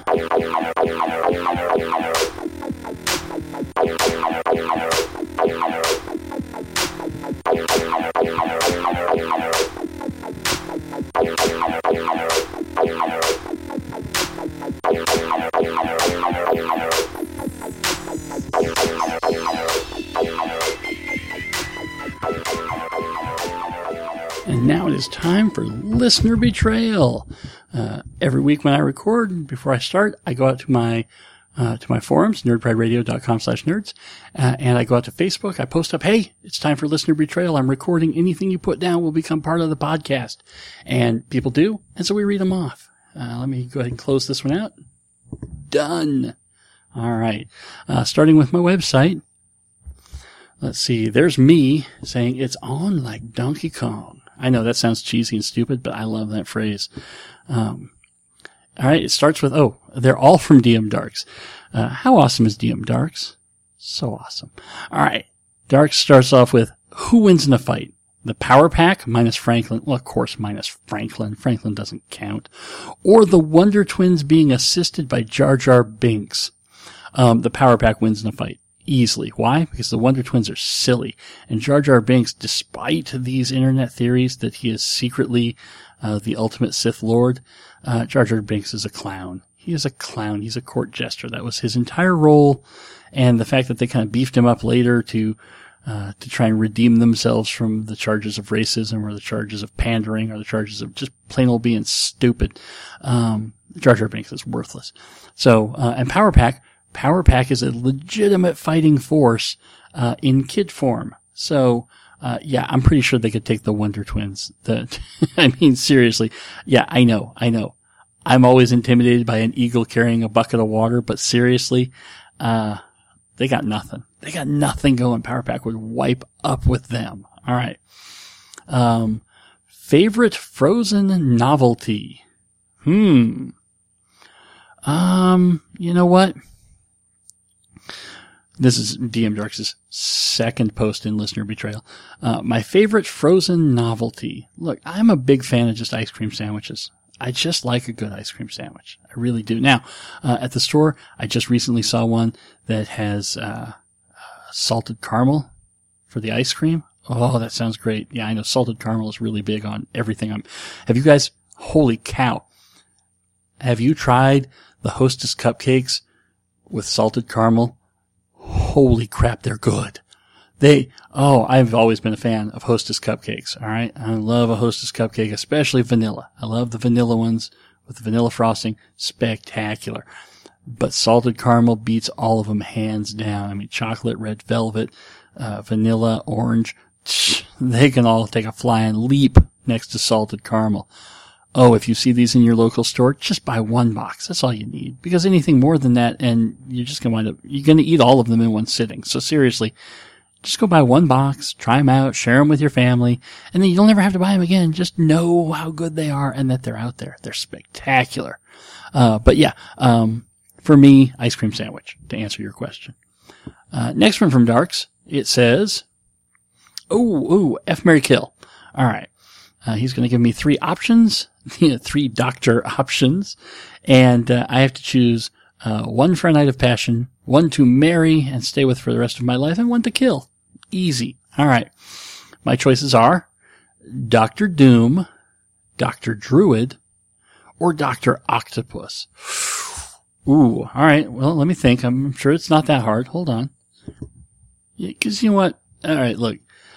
And now it is time for listener betrayal. Uh, every week when I record, before I start, I go out to my uh, to my forums, nerdprideradio dot com slash nerds, uh, and I go out to Facebook. I post up, hey, it's time for listener betrayal. I'm recording. Anything you put down will become part of the podcast. And people do, and so we read them off. Uh, let me go ahead and close this one out. Done. All right. Uh, starting with my website. Let's see. There's me saying it's on like Donkey Kong. I know that sounds cheesy and stupid, but I love that phrase. Um, all right. It starts with, oh, they're all from D M Darks. Uh, how awesome is D M Darks? So awesome. All right. Darks starts off with, who wins in a fight? The Power Pack minus Franklin. Well, of course, minus Franklin. Franklin doesn't count. Or the Wonder Twins being assisted by Jar Jar Binks. Um, the Power Pack wins in a fight. Easily. Why? Because the Wonder Twins are silly. And Jar Jar Binks, despite these internet theories that he is secretly uh, the ultimate Sith Lord, uh, Jar Jar Binks is a clown. He is a clown. He's a court jester. That was his entire role. And the fact that they kind of beefed him up later to uh to try and redeem themselves from the charges of racism or the charges of pandering or the charges of just plain old being stupid. Um, Jar Jar Binks is worthless. So, uh, and Power Pack, Power Pack is a legitimate fighting force, uh, in kid form. So, uh, yeah, I'm pretty sure they could take the Wonder Twins. The, I mean, seriously. Yeah, I know, I know. I'm always intimidated by an eagle carrying a bucket of water, but seriously, uh, they got nothing. They got nothing going. Power Pack would wipe up with them. All right. Um, favorite Frozen novelty? Hmm. Um, you know what? This is D M Darks' second post in Listener Betrayal. Uh, my favorite Frozen novelty. Look, I'm a big fan of just ice cream sandwiches. I just like a good ice cream sandwich. I really do. Now, uh, at the store, I just recently saw one that has, uh, salted caramel for the ice cream. Oh, that sounds great. Yeah, I know salted caramel is really big on everything. I'm, have you guys, holy cow. Have you tried the Hostess cupcakes with salted caramel? Holy crap, they're good. They, oh, I've always been a fan of Hostess cupcakes. All right. I love a Hostess cupcake, especially vanilla. I love the vanilla ones with the vanilla frosting. Spectacular. But salted caramel beats all of them hands down. I mean, chocolate, red velvet, uh, vanilla, orange. They can all take a flying leap next to salted caramel. Oh, if you see these in your local store, just buy one box. That's all you need. Because anything more than that, and you're just going to wind up, you're going to eat all of them in one sitting. So seriously, just go buy one box, try them out, share them with your family, and then you'll never have to buy them again. Just know how good they are and that they're out there. They're spectacular. Uh, but yeah, um, for me, ice cream sandwich, to answer your question. Uh, next one from Darks. It says, oh, ooh, F, Marry, Kill. All right. Uh, he's going to give me three options, three doctor options, and uh, I have to choose uh, one for a night of passion, one to marry and stay with for the rest of my life, and one to kill. Easy. All right. My choices are Doctor Doom, Doctor Druid, or Doctor Octopus. Ooh, all right. Well, let me think. I'm sure it's not that hard. Hold on. Because you know what? All right, look.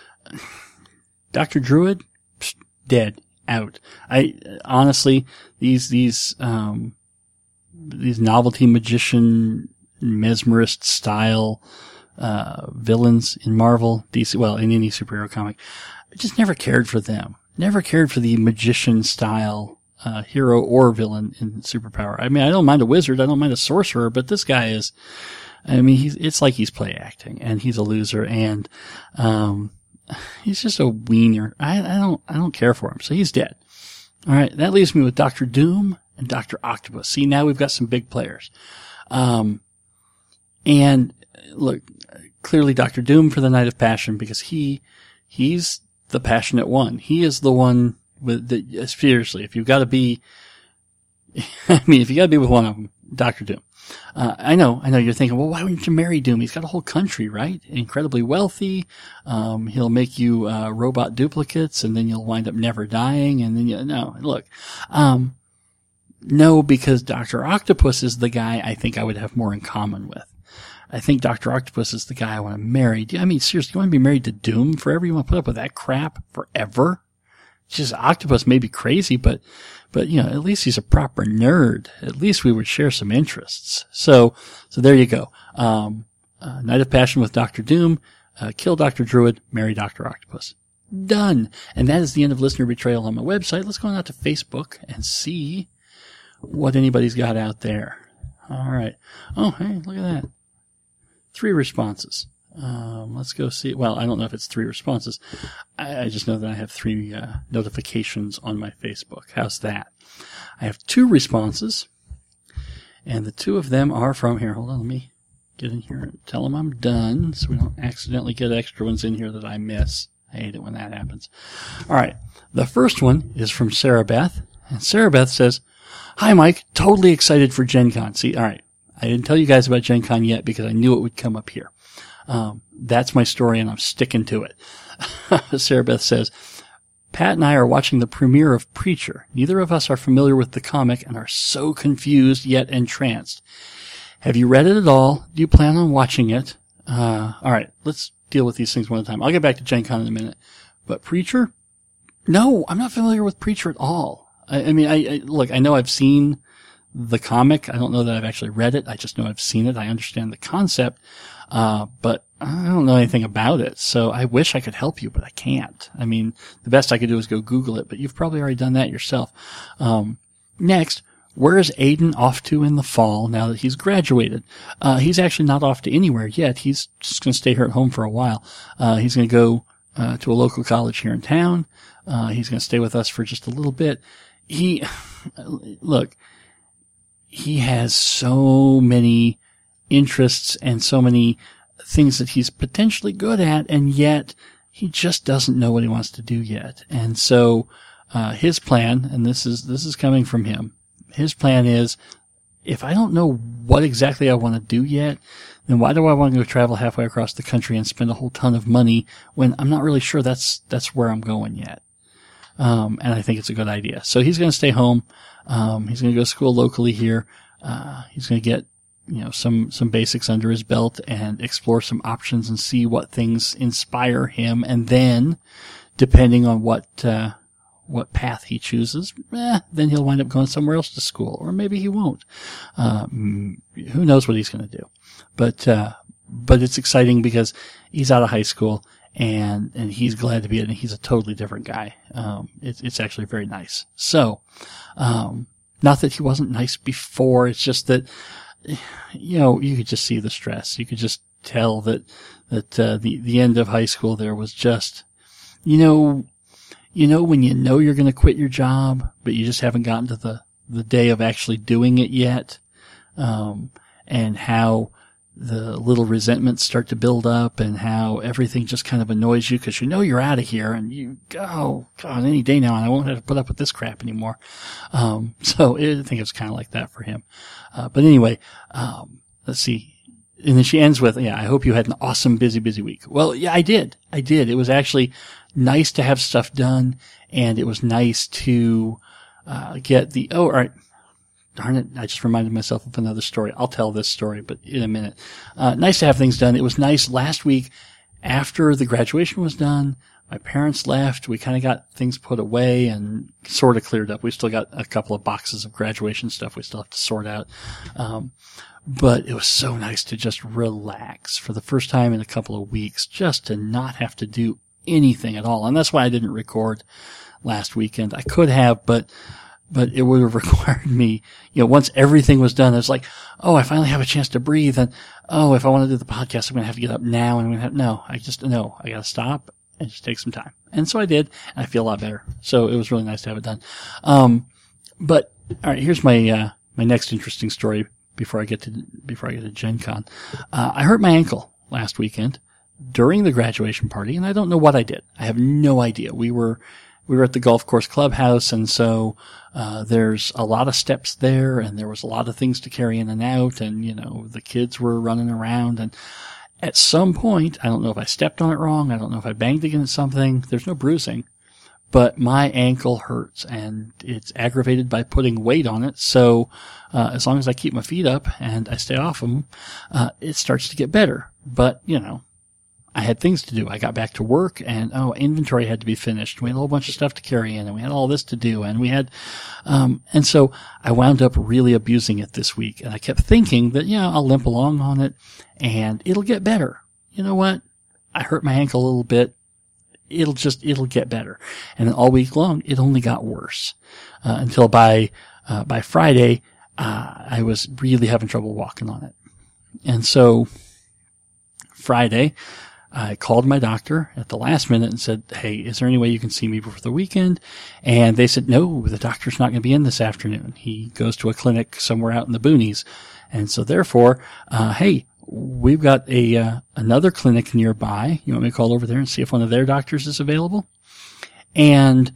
Doctor Druid, psh, dead, out. I honestly, these these um these novelty magician mesmerist style uh villains in Marvel, D C, well, in any superhero comic, I just never cared for them. Never cared for the magician style uh hero or villain in superpower. I mean, I don't mind a wizard, I don't mind a sorcerer, but this guy is, I mean, he's, it's like he's play acting, and he's a loser, and um he's just a wiener. I, I don't I don't care for him, so he's dead. All right, that leaves me with Doctor Doom and Doctor Octopus. See, now we've got some big players. Um, and look, clearly Doctor Doom for the Night of Passion, because he he's the passionate one. He is the one with the, seriously, if you've got to be, I mean, if you got to be with one of them, Doctor Doom. Uh, I know, I know you're thinking, well, why wouldn't you marry Doom? He's got a whole country, right? Incredibly wealthy. Um, he'll make you, uh, robot duplicates, and then you'll wind up never dying, and then you, no, look, um, no, because Doctor Octopus is the guy I think I would have more in common with. I think Doctor Octopus is the guy I want to marry. I mean, seriously, you want to be married to Doom forever? You want to put up with that crap forever? Just Octopus may be crazy, but, but, you know, at least he's a proper nerd. At least we would share some interests. So, so there you go. Um, uh, Night of Passion with Doctor Doom, uh, kill Doctor Druid, marry Doctor Octopus. Done. And that is the end of Listener Betrayal on my website. Let's go on out to Facebook and see what anybody's got out there. All right. Oh, hey, look at that. Three responses. Um, let's go see. Well, I don't know if it's three responses. I, I just know that I have three uh, notifications on my Facebook. How's that? I have two responses, and the two of them are from here. Hold on, let me get in here and tell them I'm done so we don't accidentally get extra ones in here that I miss. I hate it when that happens. All right. The first one is from Sarah Beth, and Sarah Beth says, "Hi, Mike. Totally excited for Gen Con." See, all right. I didn't tell you guys about Gen Con yet because I knew it would come up here. Um, that's my story, and I'm sticking to it. Sarah Beth says, "Pat and I are watching the premiere of Preacher. Neither of us are familiar with the comic and are so confused yet entranced. Have you read it at all? Do you plan on watching it?" Uh, all right, let's deal with these things one at a time. I'll get back to Gen Con in a minute. But Preacher? No, I'm not familiar with Preacher at all. I, I mean, I, I look, I know I've seen the comic. I don't know that I've actually read it. I just know I've seen it. I understand the concept. Uh, but I don't know anything about it. So I wish I could help you, but I can't. I mean, the best I could do is go Google it, but you've probably already done that yourself. Um, next, where is Aiden off to in the fall now that he's graduated? Uh, he's actually not off to anywhere yet. He's just going to stay here at home for a while. Uh, he's going to go, uh, to a local college here in town. Uh, he's going to stay with us for just a little bit. He, look, he has so many interests and so many things that he's potentially good at, and yet he just doesn't know what he wants to do yet. And so, uh, his plan, and this is, this is coming from him, his plan is, if I don't know what exactly I want to do yet, then why do I want to go travel halfway across the country and spend a whole ton of money when I'm not really sure that's, that's where I'm going yet? Um, and I think it's a good idea. So he's going to stay home. Um, he's going to go to school locally here. Uh, he's going to get, you know, some, some basics under his belt and explore some options and see what things inspire him. And then, depending on what, uh, what path he chooses, eh, then he'll wind up going somewhere else to school, or maybe he won't. Um, who knows what he's going to do? But, uh, but it's exciting because he's out of high school and, and he's glad to be in it. He's a totally different guy. Um, it's, it's actually very nice. So, um, not that he wasn't nice before. It's just that, you know, you could just see the stress. You could just tell that, that, uh, the, the end of high school there was just, you know, you know, when you know you're going to quit your job, but you just haven't gotten to the, the day of actually doing it yet. Um, and how the little resentments start to build up and how everything just kind of annoys you because you know you're out of here and you go, oh, God, any day now and I won't have to put up with this crap anymore. Um, so I think it's kind of like that for him. Uh, but anyway, um, let's see. And then she ends with, yeah, I hope you had an awesome, busy, busy week. Well, yeah, I did. I did. It was actually nice to have stuff done, and it was nice to, uh, get the, oh, all right. Darn it, I just reminded myself of another story. I'll tell this story, but in a minute. Uh, nice to have things done. It was nice last week after the graduation was done. My parents left. We kind of got things put away and sort of cleared up. We still got a couple of boxes of graduation stuff we still have to sort out. Um, but it was so nice to just relax for the first time in a couple of weeks, just to not have to do anything at all. And that's why I didn't record last weekend. I could have, but But it would have required me, you know, once everything was done, it's like, oh, I finally have a chance to breathe. And, oh, if I want to do the podcast, I'm going to have to get up now. And I'm going to have, no, I just, no, I got to stop and just take some time. And so I did. And I feel a lot better. So it was really nice to have it done. Um, but, all right, here's my, uh, my next interesting story before I get to, before I get to Gen Con. Uh, I hurt my ankle last weekend during the graduation party, and I don't know what I did. I have no idea. We were, We were at the golf course clubhouse, and so uh there's a lot of steps there, and there was a lot of things to carry in and out, and, you know, the kids were running around, and at some point, I don't know if I stepped on it wrong, I don't know if I banged against something, there's no bruising, but my ankle hurts, and it's aggravated by putting weight on it, so uh as long as I keep my feet up and I stay off them, uh it starts to get better. But, you know, I had things to do. I got back to work and, oh, inventory had to be finished. We had a whole bunch of stuff to carry in, and we had all this to do, and we had, um, and so I wound up really abusing it this week. And I kept thinking that, yeah, I'll limp along on it and it'll get better. You know what? I hurt my ankle a little bit. It'll just, it'll get better. And then all week long, it only got worse, uh, until by, uh, by Friday, uh, I was really having trouble walking on it. And so Friday, I called my doctor at the last minute and said, hey, is there any way you can see me before the weekend? And they said, no, the doctor's not going to be in this afternoon. He goes to a clinic somewhere out in the boonies. And so therefore, uh, hey, we've got a, uh, another clinic nearby. You want me to call over there and see if one of their doctors is available? And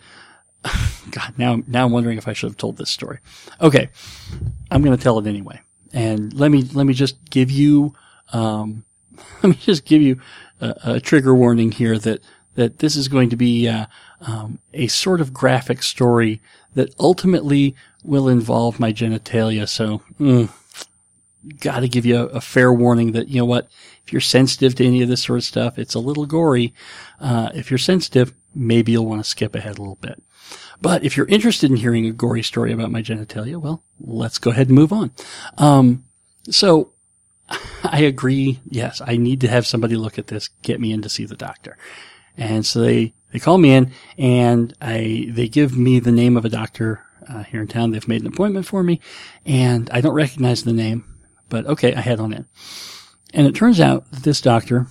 God, now, now I'm wondering if I should have told this story. Okay. I'm going to tell it anyway. And let me, let me just give you, um, let me just give you a, a trigger warning here that, that this is going to be, uh, um, a sort of graphic story that ultimately will involve my genitalia. So, mm, gotta give you a, a fair warning that, you know what, if you're sensitive to any of this sort of stuff, it's a little gory. Uh, if you're sensitive, maybe you'll want to skip ahead a little bit. But if you're interested in hearing a gory story about my genitalia, well, let's go ahead and move on. Um, so I agree. Yes, I need to have somebody look at this, get me in to see the doctor. And so they, they call me in and I, they give me the name of a doctor, uh, here in town. They've made an appointment for me and I don't recognize the name, but okay, I head on in. And it turns out that this doctor,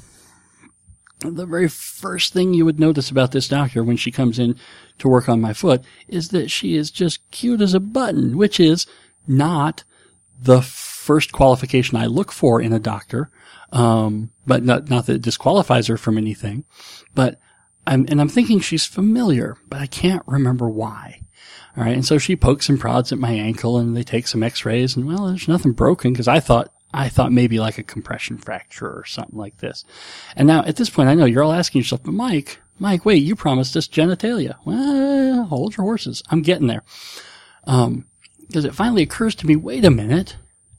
the very first thing you would notice about this doctor when she comes in to work on my foot is that she is just cute as a button, which is not the first qualification I look for in a doctor. Um, but not, not that it disqualifies her from anything, but I'm, and I'm thinking she's familiar, but I can't remember why. All right. And so she pokes and prods at my ankle and they take some x-rays and well, there's nothing broken because I thought, I thought maybe like a compression fracture or something like this. And now at this point, I know you're all asking yourself, but Mike, Mike, wait, you promised us genitalia. Well, hold your horses. I'm getting there. Um, because it finally occurs to me, wait a minute.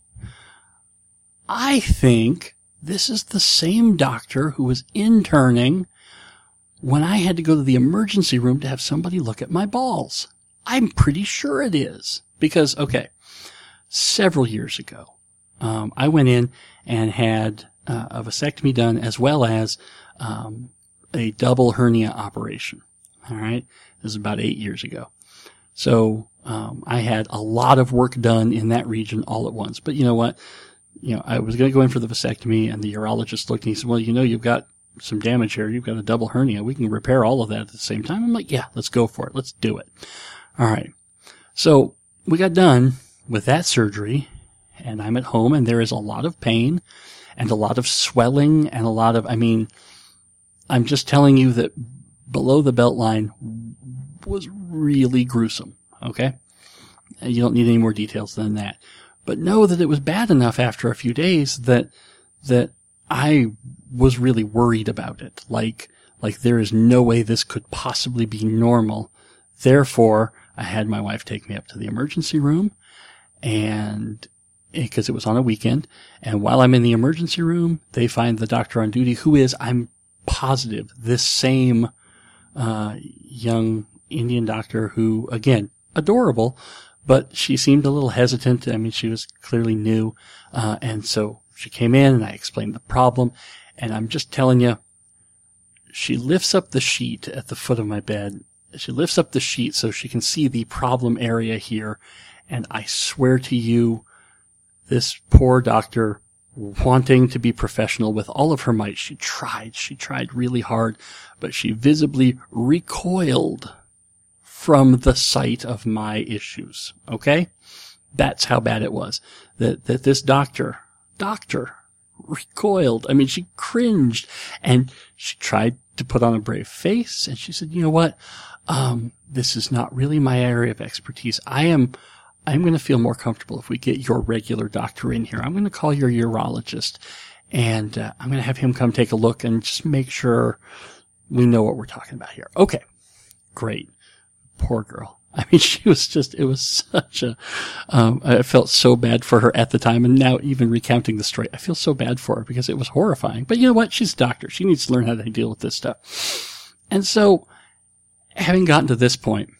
I think this is the same doctor who was interning when I had to go to the emergency room to have somebody look at my balls. I'm pretty sure it is because, okay, several years ago, Um, I went in and had uh, a vasectomy done as well as um, a double hernia operation. All right. This is about eight years ago. So um, I had a lot of work done in that region all at once. But you know what? You know, I was going to go in for the vasectomy and the urologist looked and he said, well, you know, you've got some damage here. You've got a double hernia. We can repair all of that at the same time. I'm like, yeah, let's go for it. Let's do it. All right. So we got done with that surgery. And I'm at home and there is a lot of pain and a lot of swelling and a lot of, I mean, I'm just telling you that below the belt line was really gruesome. Okay. And you don't need any more details than that, but know that it was bad enough after a few days that, that I was really worried about it. Like, like there is no way this could possibly be normal. Therefore, I had my wife take me up to the emergency room and because it was on a weekend. And while I'm in the emergency room, they find the doctor on duty who is, I'm positive, this same, uh, young Indian doctor who, again, adorable, but she seemed a little hesitant. I mean, she was clearly new. Uh, and so she came in and I explained the problem. And I'm just telling you, she lifts up the sheet at the foot of my bed. She lifts up the sheet so she can see the problem area here. And I swear to you, this poor doctor, wanting to be professional with all of her might, she tried, she tried really hard, but she visibly recoiled from the sight of my issues. Okay? That's how bad it was. That, that this doctor, doctor, recoiled. I mean, she cringed and she tried to put on a brave face and she said, you know what? Um, this is not really my area of expertise. I am, I'm going to feel more comfortable if we get your regular doctor in here. I'm going to call your urologist and uh, I'm going to have him come take a look and just make sure we know what we're talking about here. Okay. Great. Poor girl. I mean, she was just, it was such a, um, I felt so bad for her at the time. And now even recounting the story, I feel so bad for her because it was horrifying. But you know what? She's a doctor. She needs to learn how to deal with this stuff. And so having gotten to this point,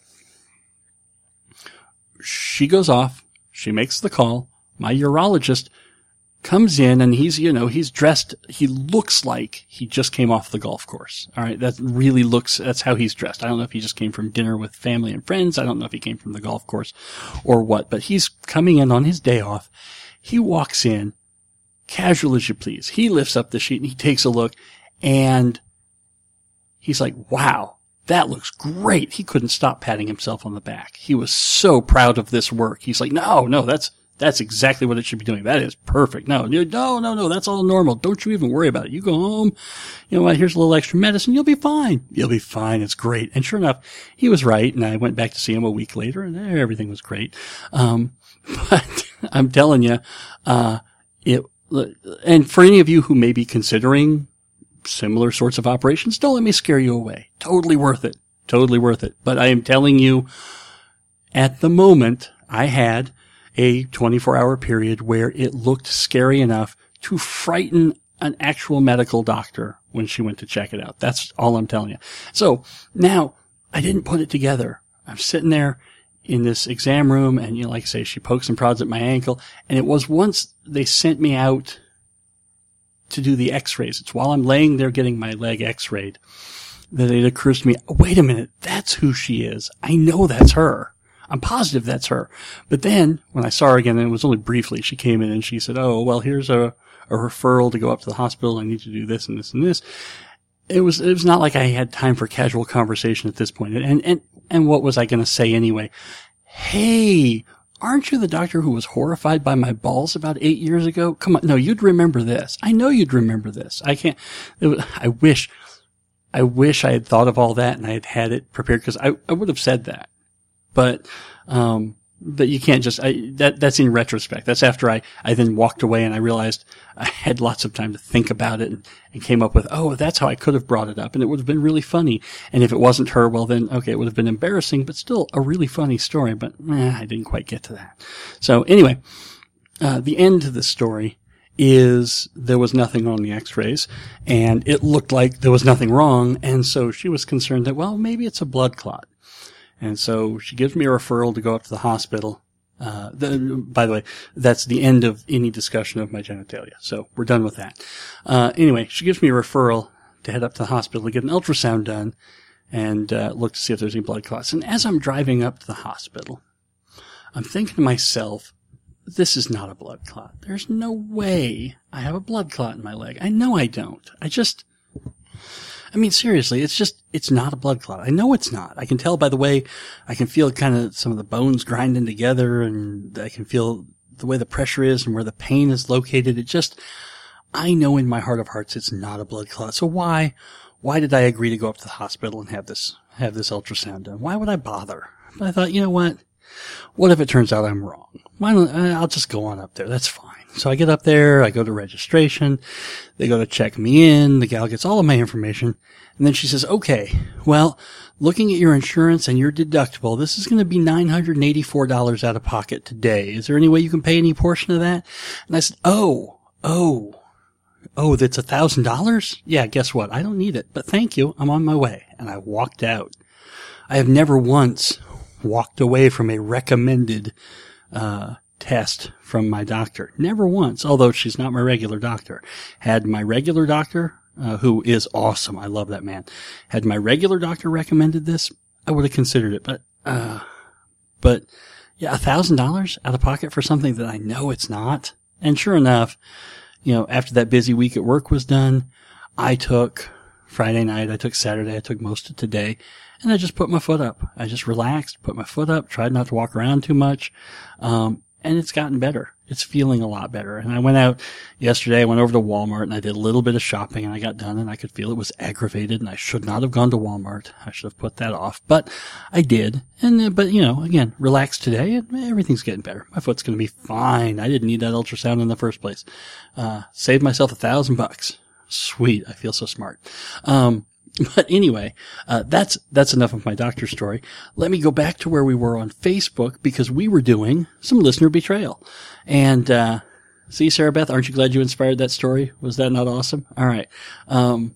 she goes off. She makes the call. My urologist comes in and he's, you know, he's dressed, he looks like he just came off the golf course. All right. That really looks, that's how he's dressed. I don't know if he just came from dinner with family and friends. I don't know if he came from the golf course or what, but he's coming in on his day off. He walks in casual as you please. He lifts up the sheet and he takes a look and he's like, wow, that looks great. He couldn't stop patting himself on the back. He was so proud of this work. He's like, no, no, that's, That's exactly what it should be doing. That is perfect. No, no, no, no. That's all normal. Don't you even worry about it. You go home. You know what? Here's a little extra medicine. You'll be fine. You'll be fine. It's great. And sure enough, he was right. And I went back to see him a week later and everything was great. Um, but I'm telling you, uh, it, and for any of you who may be considering similar sorts of operations, don't let me scare you away. Totally worth it. Totally worth it. But I am telling you, at the moment, I had a twenty-four hour period where it looked scary enough to frighten an actual medical doctor when she went to check it out. That's all I'm telling you. So now I didn't put it together. I'm sitting there in this exam room and, you know, like I say, she pokes and prods at my ankle. And it was once they sent me out to do the x-rays. It's while I'm laying there getting my leg x-rayed that it occurs to me, oh, wait a minute. That's who she is. I know that's her. I'm positive that's her. But then when I saw her again, and it was only briefly, she came in and she said, oh, well, here's a, a referral to go up to the hospital. I need to do this and this and this. It was, it was not like I had time for casual conversation at this point. And, and, and what was I going to say anyway? Hey, aren't you the doctor who was horrified by my balls about eight years ago? Come on. No, you'd remember this. I know you'd remember this. I can't, it was, I wish, I wish I had thought of all that and I had had it prepared because I, I would have said that. But, um, but you can't just, I, that, that's in retrospect. That's after I, I then walked away and I realized I had lots of time to think about it and, and came up with, oh, that's how I could have brought it up. And it would have been really funny. And if it wasn't her, well then, okay, it would have been embarrassing, but still a really funny story. But, eh, I didn't quite get to that. So anyway, uh, the end to the story is there was nothing on the x-rays and it looked like there was nothing wrong. And so she was concerned that, well, maybe it's a blood clot. And so she gives me a referral to go up to the hospital. Uh, the, by the way, that's the end of any discussion of my genitalia. So we're done with that. Uh, anyway, she gives me a referral to head up to the hospital to get an ultrasound done and, uh, look to see if there's any blood clots. And as I'm driving up to the hospital, I'm thinking to myself, this is not a blood clot. There's no way I have a blood clot in my leg. I know I don't. I just, I mean, seriously, it's just, it's not a blood clot. I know it's not. I can tell by the way, I can feel kind of some of the bones grinding together and I can feel the way the pressure is and where the pain is located. It just, I know in my heart of hearts it's not a blood clot. So why, why did I agree to go up to the hospital and have this, have this ultrasound done? Why would I bother? But I thought, you know what? What if it turns out I'm wrong? Why don't, I'll just go on up there. That's fine. So I get up there, I go to registration, they go to check me in, the gal gets all of my information, and then she says, okay, well, looking at your insurance and your deductible, this is going to be nine hundred eighty-four dollars out of pocket today. Is there any way you can pay any portion of that? And I said, oh, oh, oh, that's a thousand dollars? Yeah, guess what? I don't need it, but thank you. I'm on my way. And I walked out. I have never once walked away from a recommended, uh, test from my doctor. Never once, although she's not my regular doctor. Had my regular doctor, uh, who is awesome, I love that man, had my regular doctor recommended this, I would have considered it. But, uh, but yeah, a thousand dollars out of pocket for something that I know it's not. And sure enough, you know, after that busy week at work was done, I took Friday night, I took Saturday, I took most of today, and I just put my foot up. I just relaxed, put my foot up, tried not to walk around too much. Um, And it's gotten better. It's feeling a lot better. And I went out yesterday, I went over to Walmart and I did a little bit of shopping and I got done and I could feel it was aggravated and I should not have gone to Walmart. I should have put that off, but I did. And, uh, but you know, again, relaxed today and everything's getting better. My foot's going to be fine. I didn't need that ultrasound in the first place. Uh, saved myself a thousand bucks. Sweet. I feel so smart. Um, But anyway, uh, that's, that's enough of my doctor story. Let me go back to where we were on Facebook because we were doing some listener betrayal. And, uh, see, Sarah Beth, aren't you glad you inspired that story? Was that not awesome? All right. Um,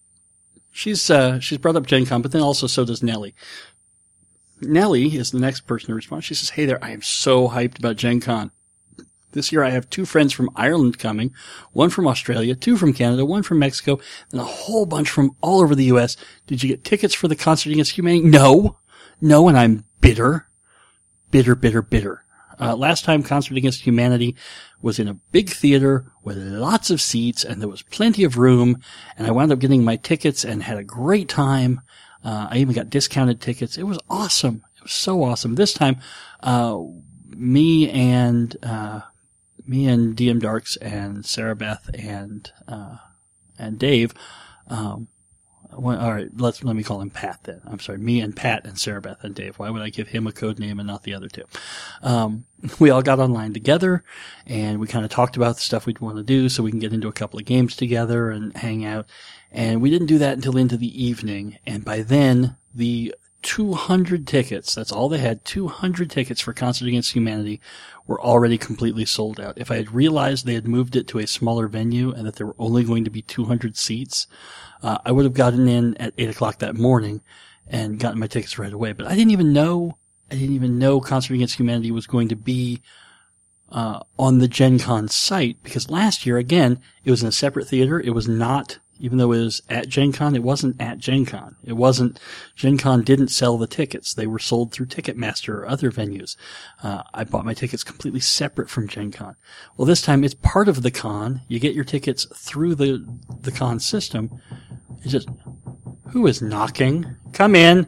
she's, uh, she's brought up Gen Con, but then also so does Nellie. Nellie is the next person to respond. She says, hey there, I am so hyped about Gen Con. This year I have two friends from Ireland coming, one from Australia, two from Canada, one from Mexico, and a whole bunch from all over the U S. Did you get tickets for the Concert Against Humanity? No. No, and I'm bitter. Bitter, bitter, bitter. Uh, last time Concert Against Humanity was in a big theater with lots of seats, and there was plenty of room, and I wound up getting my tickets and had a great time. Uh, I even got discounted tickets. It was awesome. It was so awesome. This time, uh, me and, uh, me and D M Darks and Sarah Beth and, uh, and Dave, um, well, all right, let's, let me call him Pat then. I'm sorry, me and Pat and Sarah Beth and Dave. Why would I give him a code name and not the other two? Um, we all got online together and we kind of talked about the stuff we'd want to do so we can get into a couple of games together and hang out. And we didn't do that until into the evening. And by then, the two hundred tickets, that's all they had, two hundred tickets for Concert Against Humanity were already completely sold out. If I had realized they had moved it to a smaller venue and that there were only going to be two hundred seats, uh, I would have gotten in at eight o'clock that morning and gotten my tickets right away. But I didn't even know, I didn't even know Concert Against Humanity was going to be uh on the Gen Con site, because last year, again, it was in a separate theater. It was not, even though it was at Gen Con, it wasn't at Gen Con. It wasn't, Gen Con didn't sell the tickets. They were sold through Ticketmaster or other venues. Uh, I bought my tickets completely separate from Gen Con. Well, this time it's part of the con. You get your tickets through the, the con system. It's just, who is knocking? Come in.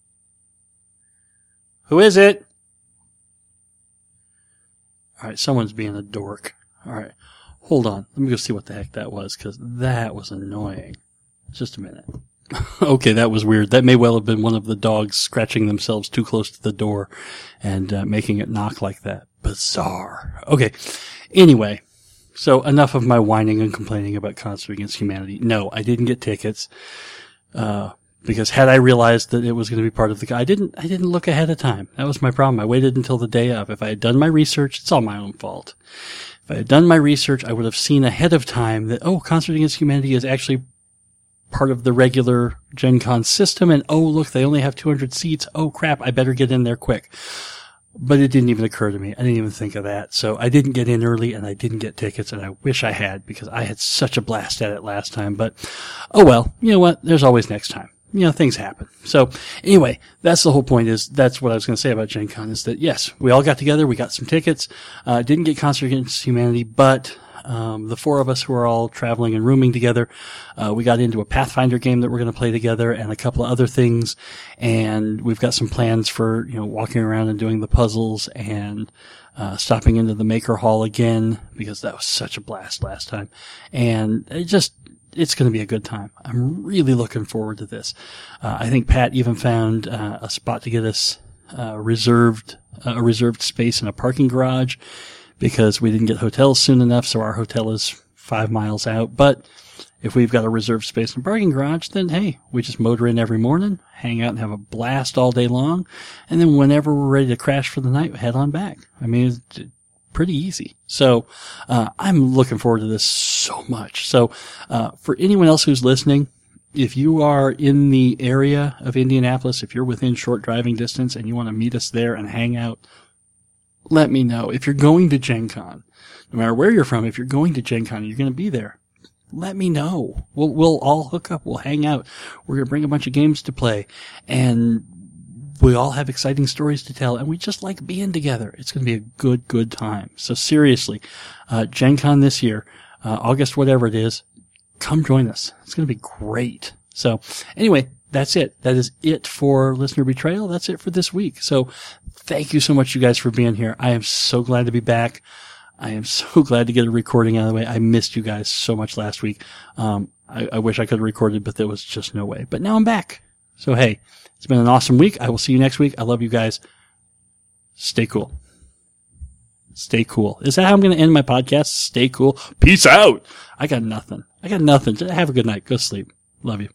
Who is it? All right, someone's being a dork. All right. Hold on. Let me go see what the heck that was, because that was annoying. Just a minute. Okay, that was weird. That may well have been one of the dogs scratching themselves too close to the door and uh, making it knock like that. Bizarre. Okay. Anyway, so enough of my whining and complaining about Concert Against Humanity. No, I didn't get tickets. Uh, because had I realized that it was going to be part of the, I didn't, I didn't look ahead of time. That was my problem. I waited until the day of. If I had done my research, it's all my own fault. If I had done my research, I would have seen ahead of time that, oh, Concert Against Humanity is actually part of the regular Gen Con system, and oh, look, they only have two hundred seats. Oh, crap, I better get in there quick. But it didn't even occur to me. I didn't even think of that. So I didn't get in early, and I didn't get tickets, and I wish I had, because I had such a blast at it last time. But, oh well, you know what? There's always next time. You know, things happen. So anyway, that's the whole point, is that's what I was going to say about Gen Con, is that yes, we all got together, we got some tickets, uh, didn't get Concert Against Humanity, but, um, the four of us who are all traveling and rooming together, uh, we got into a Pathfinder game that we're going to play together and a couple of other things. And we've got some plans for, you know, walking around and doing the puzzles and, uh, stopping into the Maker Hall again, because that was such a blast last time. And it just, it's going to be a good time. I'm really looking forward to this. Uh, I think Pat even found uh, a spot to get us uh, reserved, uh, a reserved space in a parking garage, because we didn't get hotels soon enough. So our hotel is five miles out. But if we've got a reserved space in a parking garage, then hey, we just motor in every morning, hang out and have a blast all day long. And then whenever we're ready to crash for the night, we head on back. I mean, it's pretty easy. So, uh, I'm looking forward to this so much. So, uh, for anyone else who's listening, if you are in the area of Indianapolis, if you're within short driving distance and you want to meet us there and hang out, let me know. If you're going to Gen Con, no matter where you're from, if you're going to Gen Con and you're going to be there, let me know. We'll, we'll all hook up. We'll hang out. We're going to bring a bunch of games to play, and we all have exciting stories to tell, and we just like being together. It's going to be a good, good time. So seriously, uh, Gen Con this year, uh, August, whatever it is, come join us. It's going to be great. So anyway, that's it. That is it for Listener Betrayal. That's it for this week. So thank you so much, you guys, for being here. I am so glad to be back. I am so glad to get a recording out of the way. I missed you guys so much last week. Um, I, I wish I could have recorded, but there was just no way. But now I'm back. So hey, it's been an awesome week. I will see you next week. I love you guys. Stay cool. Stay cool. Is that how I'm going to end my podcast? Stay cool. Peace out. I got nothing. I got nothing. Have a good night. Go sleep. Love you.